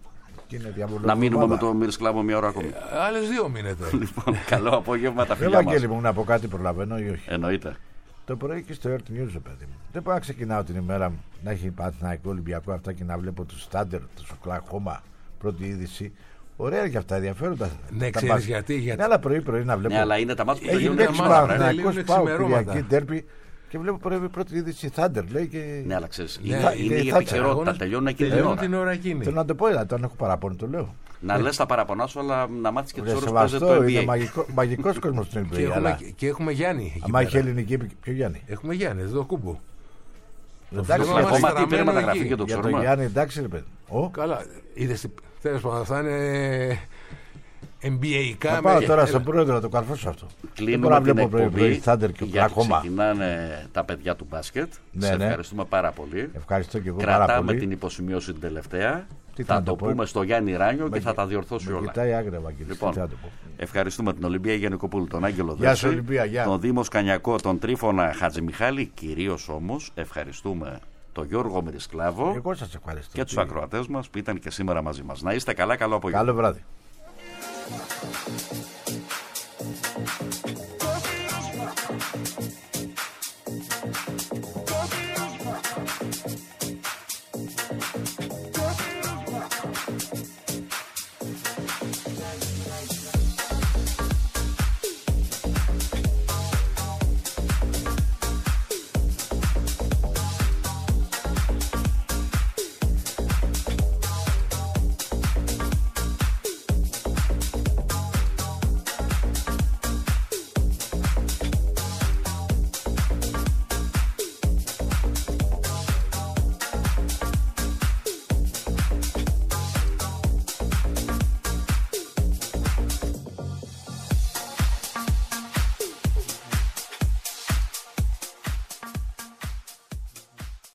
Να μείνουμε με το Μυρισκλάβο μια ώρα ακόμη. Άλλες 2 μείνετε. Λοιπόν, καλό απόγευμα, τα φιλιά μας. Ευαγγέλη μου, να πω κάτι, προλαβαίνω ή όχι? Εννοείται. Το πρωί και στο Earth News, παιδί μου. Δεν πάω να ξεκινάω την ημέρα μου να έχει Παναθηναϊκό, Ολυμπιακό, αυτά και να βλέπω του Στάντερ, του Οκλαχώμα, πρώτη είδηση. Ωραία και αυτά, ενδιαφέροντα. Ναι, ξέρεις γιατί. Ναι, αλλά πρωί να βλέπω. Ναι, αλλά είναι τα μάτια που τελειώνουν Παναθηναϊκός, πάω Κυριακή Ντέρμπι και βλέπω πρώτη είδηση Thunder, λέει. Και... Ναι, αλλά ξέρεις, είναι η επικαιρότητα, τελειώνουν και την ώρα εκείνη. Θέλω να το πω, όταν έχω παραπονό, το λέω. Να λες τα παραπονά σου, αλλά να μάθεις και τις ώρες που παίζεται το NBA. Είναι μαγικός κόσμος στην NBA. Και έχουμε Γιάννη. Αν έχει ελληνική, ποιο Γιάννη? Έχουμε Γιάννη, εδώ κούμπο. Εντάξει, ακόμα τι πήρε μεταγραφή και το ξέρουμε. Για τον Γιάννη, εντάξει, ρε παιδί. Καλά, είδες, τέλος πάντων, αυτά είναι NBA-ικά. Θα πάω τώρα στον πρόεδρο να το καρφώσω αυτό. Κλείνουμε την εκπομπή Θάντερ και γιατί ακόμα. ξεκινάνε τα παιδιά του μπάσκετ. Ναι, Σε ναι. ευχαριστούμε πάρα πολύ. Ευχαριστώ και εγώ πάρα πολύ. Κρατάμε την υποσημείωση την τελευταία. Τι Θα να το το πω, πούμε στο Γιάννη Ράνιο και θα τα διορθώσει όλα. Κοιτάει άγρια, Λοιπόν, ευχαριστούμε την Ολυμπία Γενικοπούλου, τον Άγγελο Γεια σου, Δέση, Ολυμπία, γεια. τον Δήμο Σκανιακό, τον Τρίφωνα Χατζημιχάλη. Κυρίως όμως ευχαριστούμε τον Γιώργο Μυρισκλάβο Εγώ σας ευχαριστώ. και τους ακροατές μας που ήταν και σήμερα μαζί μας. Να είστε καλά, καλό απόγευμα. Καλό βράδυ. Thank you.